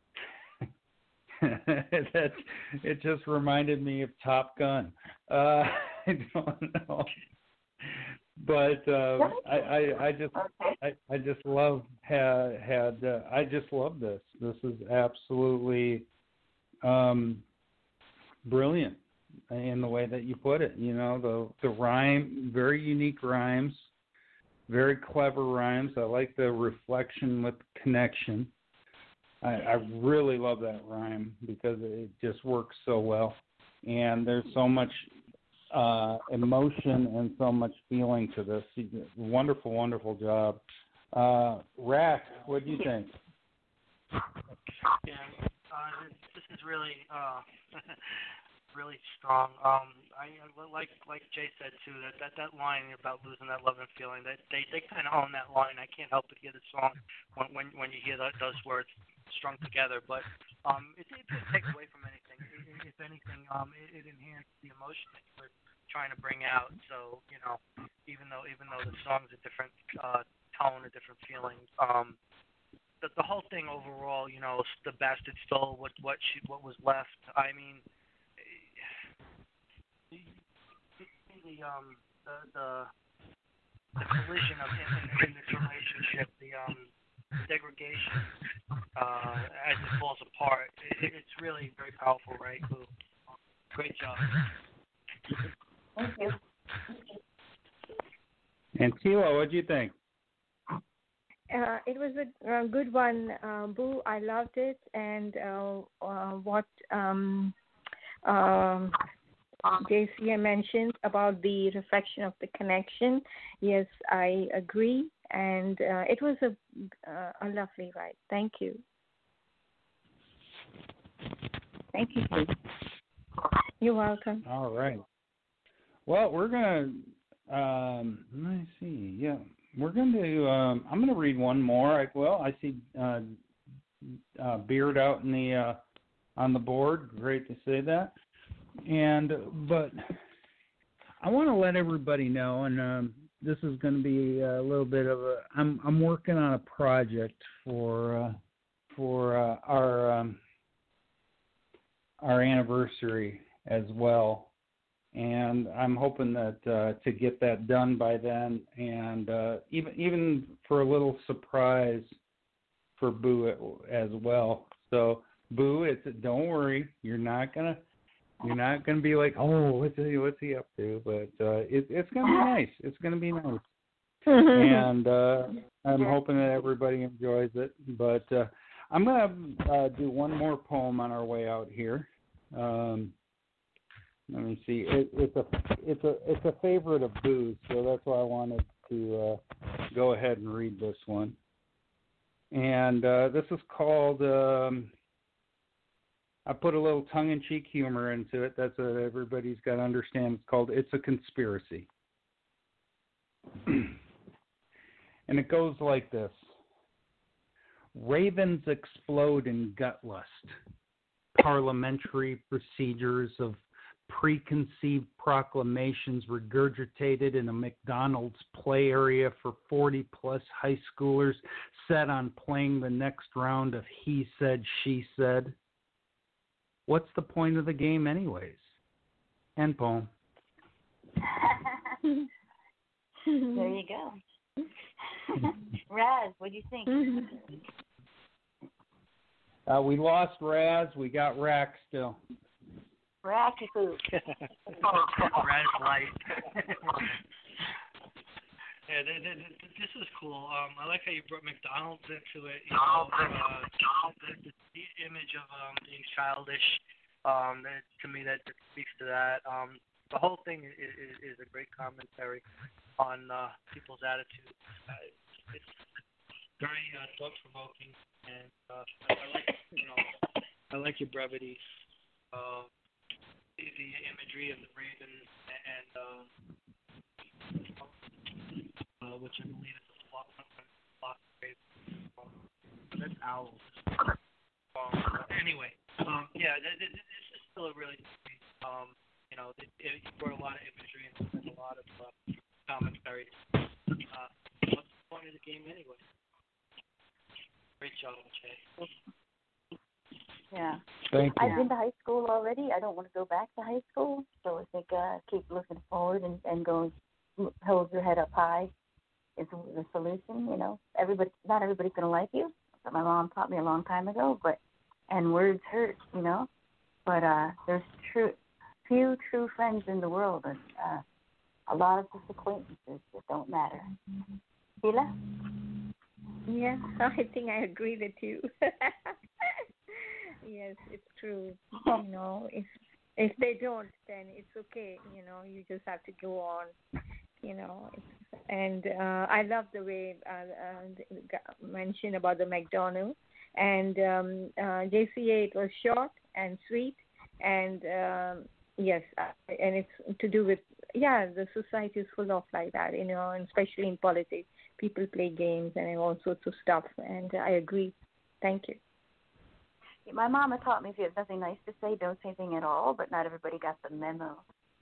that it just reminded me of Top Gun. Uh, I don't know, but uh, I, I I just I, I just love had had uh, I just love this. This is absolutely um, brilliant in the way that you put it. You know, the the rhyme, very unique rhymes, very clever rhymes. I like the reflection with connection. I, I really love that rhyme because it just works so well. And there's so much uh, emotion and so much feeling to this. Wonderful, wonderful job. Uh, Rat, what do you think? Yeah, uh, this, this is really, uh, really strong. Um, I like like Jay said too. That, that that line about losing that love and feeling. That they they kind of own that line. I can't help but hear the song when when when you hear that, those words strung together. But um, it, it didn't take away from anything. It, if anything, um, it, it enhanced the emotion that you were trying to bring out. So you know, even though even though the song's a different uh, tone, a different feeling. Um, the the whole thing overall, you know, the bastard stole what what she, what was left. I mean. The um the the, the collision of in, in, in this relationship, the um degradation uh, as it falls apart. It, it's really very powerful, right? Boo? Great job. Thank you. And Tila, what do you think? Uh, it was a, a good one, uh, Boo. I loved it, and uh, uh, what um, um, J C A mentioned about the reflection of the connection. Yes, I agree, and uh, it was a uh, a lovely ride. Thank you. Thank you, Boo. You're welcome. All right. Well, we're gonna. Um, let me see. Yeah, we're going to. Um, I'm going to read one more. I, well, I see uh, uh, Beard out in the uh, on the board. Great to say that. And but I want to let everybody know, and um, this is going to be a little bit of a. I'm I'm working on a project for uh, for uh, our um, our anniversary as well. and I'm hoping that uh, to get that done by then, and uh, even even for a little surprise for Boo as well. So Boo, it's don't worry, you're not gonna you're not gonna be like, oh, what's he what's he up to? But uh, it, it's gonna be nice. It's gonna be nice, and uh, I'm hoping that everybody enjoys it. But uh, I'm gonna uh, do one more poem on our way out here. Um, Let me see. It, it's a it's a it's a favorite of Boo's, so that's why I wanted to uh, go ahead and read this one. And uh, this is called. Um, I put a little tongue-in-cheek humor into it. That's what everybody's got to understand. It's called "It's a Conspiracy," and it goes like this: Ravens explode in gut lust. Parliamentary procedures of preconceived proclamations regurgitated in a McDonald's play area for forty-plus high schoolers set on playing the next round of He Said, She Said. What's the point of the game anyways? End poem. There you go. Raz, what do you think? Uh, we lost Raz. We got Rack still. Racky food. Raz light. Yeah, th- th- th- this is cool. Um, I like how you brought McDonald's into it. You know, uh, the, the image of um, being childish. Um, that, to me, that, that speaks to that. Um, the whole thing is, is, is a great commentary on uh, people's attitudes. Uh, it's very uh, thought-provoking, and uh, I, I like, you know, I like your brevity. Uh, the, the imagery of the ravens and. Uh, Uh, which I believe is a flock flock raven. Um, that's owls. Um, anyway, um, yeah, th- th- this is still a really good piece. Um, you know, it, it, you brought a lot of imagery and there's a lot of uh, commentary. Uh, what's the point of the game anyway? Great job, Jay. Yeah. Thank you. I've been to high school already. I don't want to go back to high school, so I think uh, keep looking forward and, and going. Hold your head up high is the solution. You know, everybody, not everybody's gonna like you. But my mom taught me a long time ago. But and words hurt, you know. But uh, there's true, few true friends in the world, and uh, a lot of just acquaintances that don't matter. Sheila? Yes, I think I agree with you. Yes, it's true. You know, if if they don't, then it's okay. You know, you just have to go on. You know, and uh, I love the way uh, uh, mentioned about the McDonald's and um, uh, J C A. It was short and sweet, and um, yes, uh, and it's to do with yeah, the society is full of like that, you know, and especially in politics, people play games and all sorts of stuff, and I agree. Thank you. My mama taught me if you have nothing nice to say, don't say anything at all, but not everybody got the memo.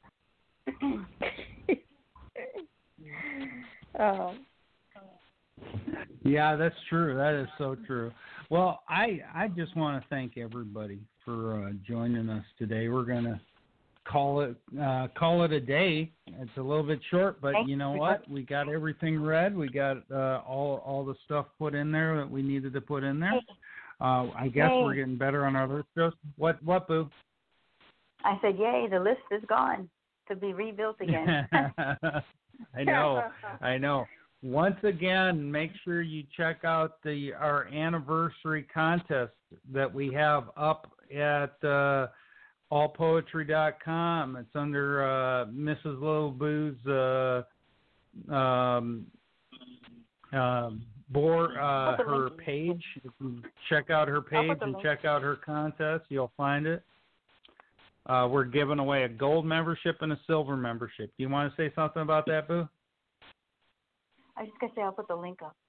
Oh. Yeah, that's true. That is so true. Well, I I just want to thank everybody for uh, joining us today. We're gonna call it uh, call it a day. It's a little bit short, but you know what? We got everything read. We got uh, all all the stuff put in there that we needed to put in there. Uh, I guess Yay. we're getting better on our list. Just what what Boo? I said, yay, the list is gone to be rebuilt again. I know, I know. Once again, make sure you check out the our anniversary contest that we have up at uh, all poetry dot com. It's under uh, Missus Little Boo's uh, um, uh, board, uh, her page. If you check out her page and check out her contest, you'll find it. Uh, we're giving away a gold membership and a silver membership. Do you want to say something about that, Boo? I was just going to say I'll put the link up.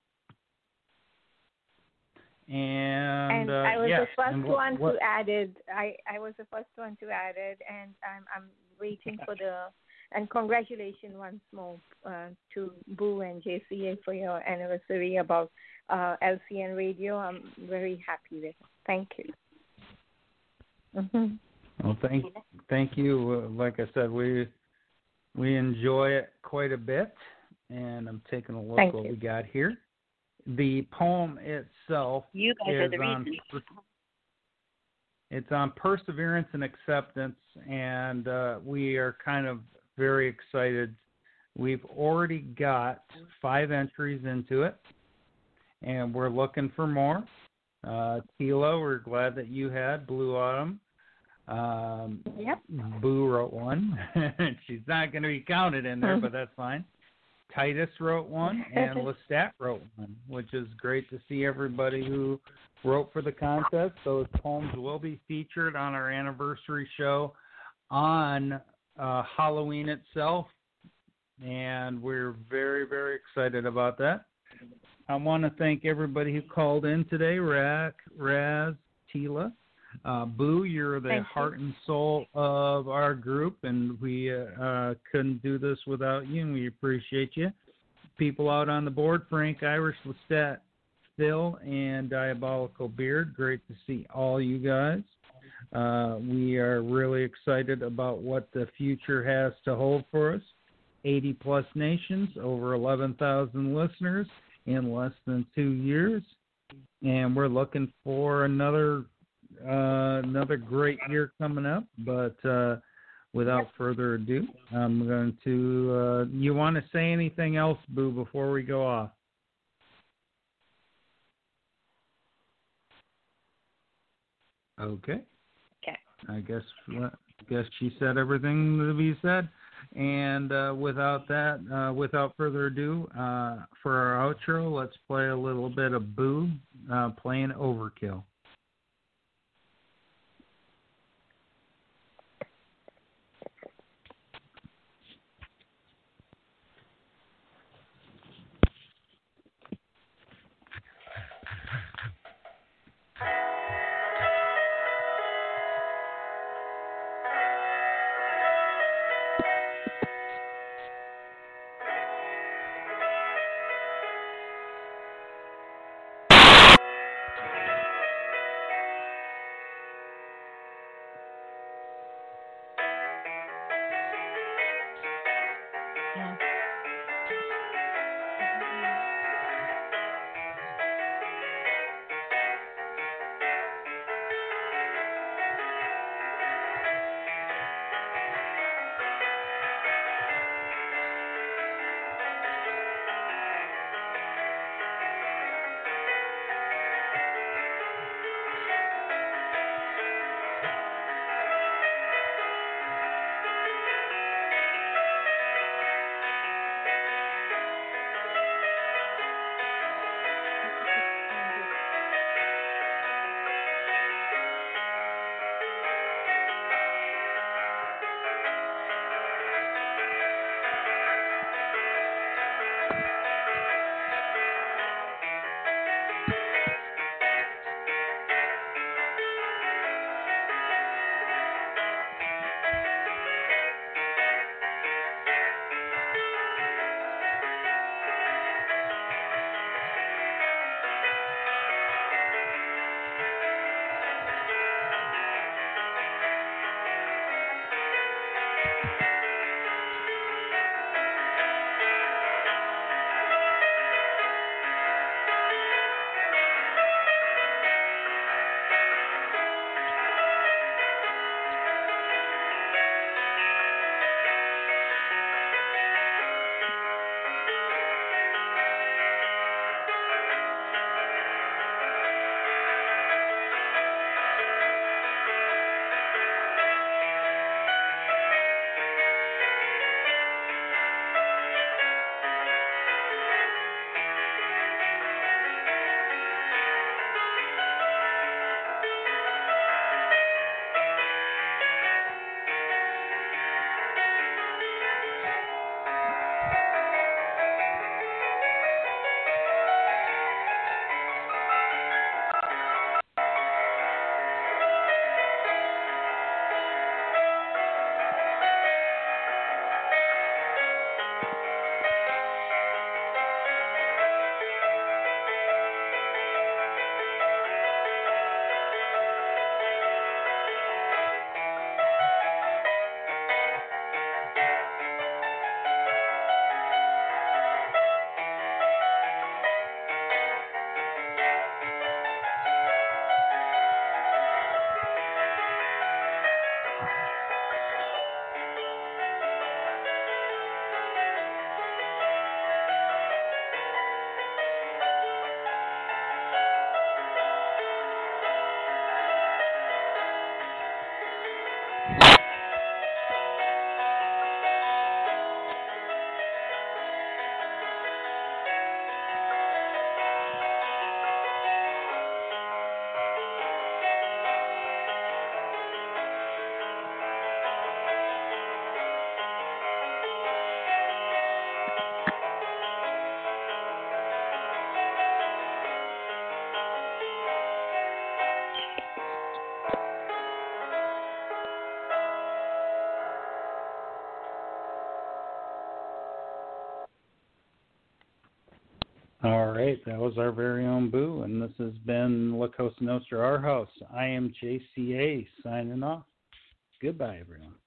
And, And uh, I was yes. the first and what, one what, to add it. I, I was the first one to add it, and I'm I'm waiting for the and congratulations once more uh, to Boo and J C A for your anniversary about uh, L C N Radio. I'm very happy with it. Thank you. Mm-hmm. Well, thank thank you. Uh, like I said, we we enjoy it quite a bit, and I'm taking a look Thank what you. we got here. The poem itself You guys are is the on reason. it's on perseverance and acceptance, and uh, we are kind of very excited. We've already got five entries into it, and we're looking for more. Uh, Tila, we're glad that you had Blue Autumn. Um, yep. Boo wrote one. She's not going to be counted in there, Mhm. but that's fine. Titus wrote one, and Lestat wrote one, which is great to see everybody who wrote for the contest. Those poems will be featured on our anniversary show on uh, Halloween itself, and we're very, very excited about that. I want to thank everybody who called in today, Rack, Raz, Tila. Uh, Boo, you're the Thank heart you. and soul of our group, and we uh, couldn't do this without you, and we appreciate you. People out on the board, Frank, Irish, Lestat, Phil, and Diabolical Beard, great to see all you guys. Uh, we are really excited about what the future has to hold for us. eighty-plus nations, over eleven thousand listeners in less than two years, and we're looking for another Uh, another great year coming up, but uh, without further ado, I'm going to, uh, you want to say anything else, Boo, before we go off? Okay. Okay. I guess, I guess she said everything to be said. And uh, without that, uh, without further ado, uh, for our outro, let's play a little bit of Boo uh, playing Overkill. All right, that was our very own Boo, and this has been La Cosa Nostra, our house. I am J C A signing off. Goodbye, everyone.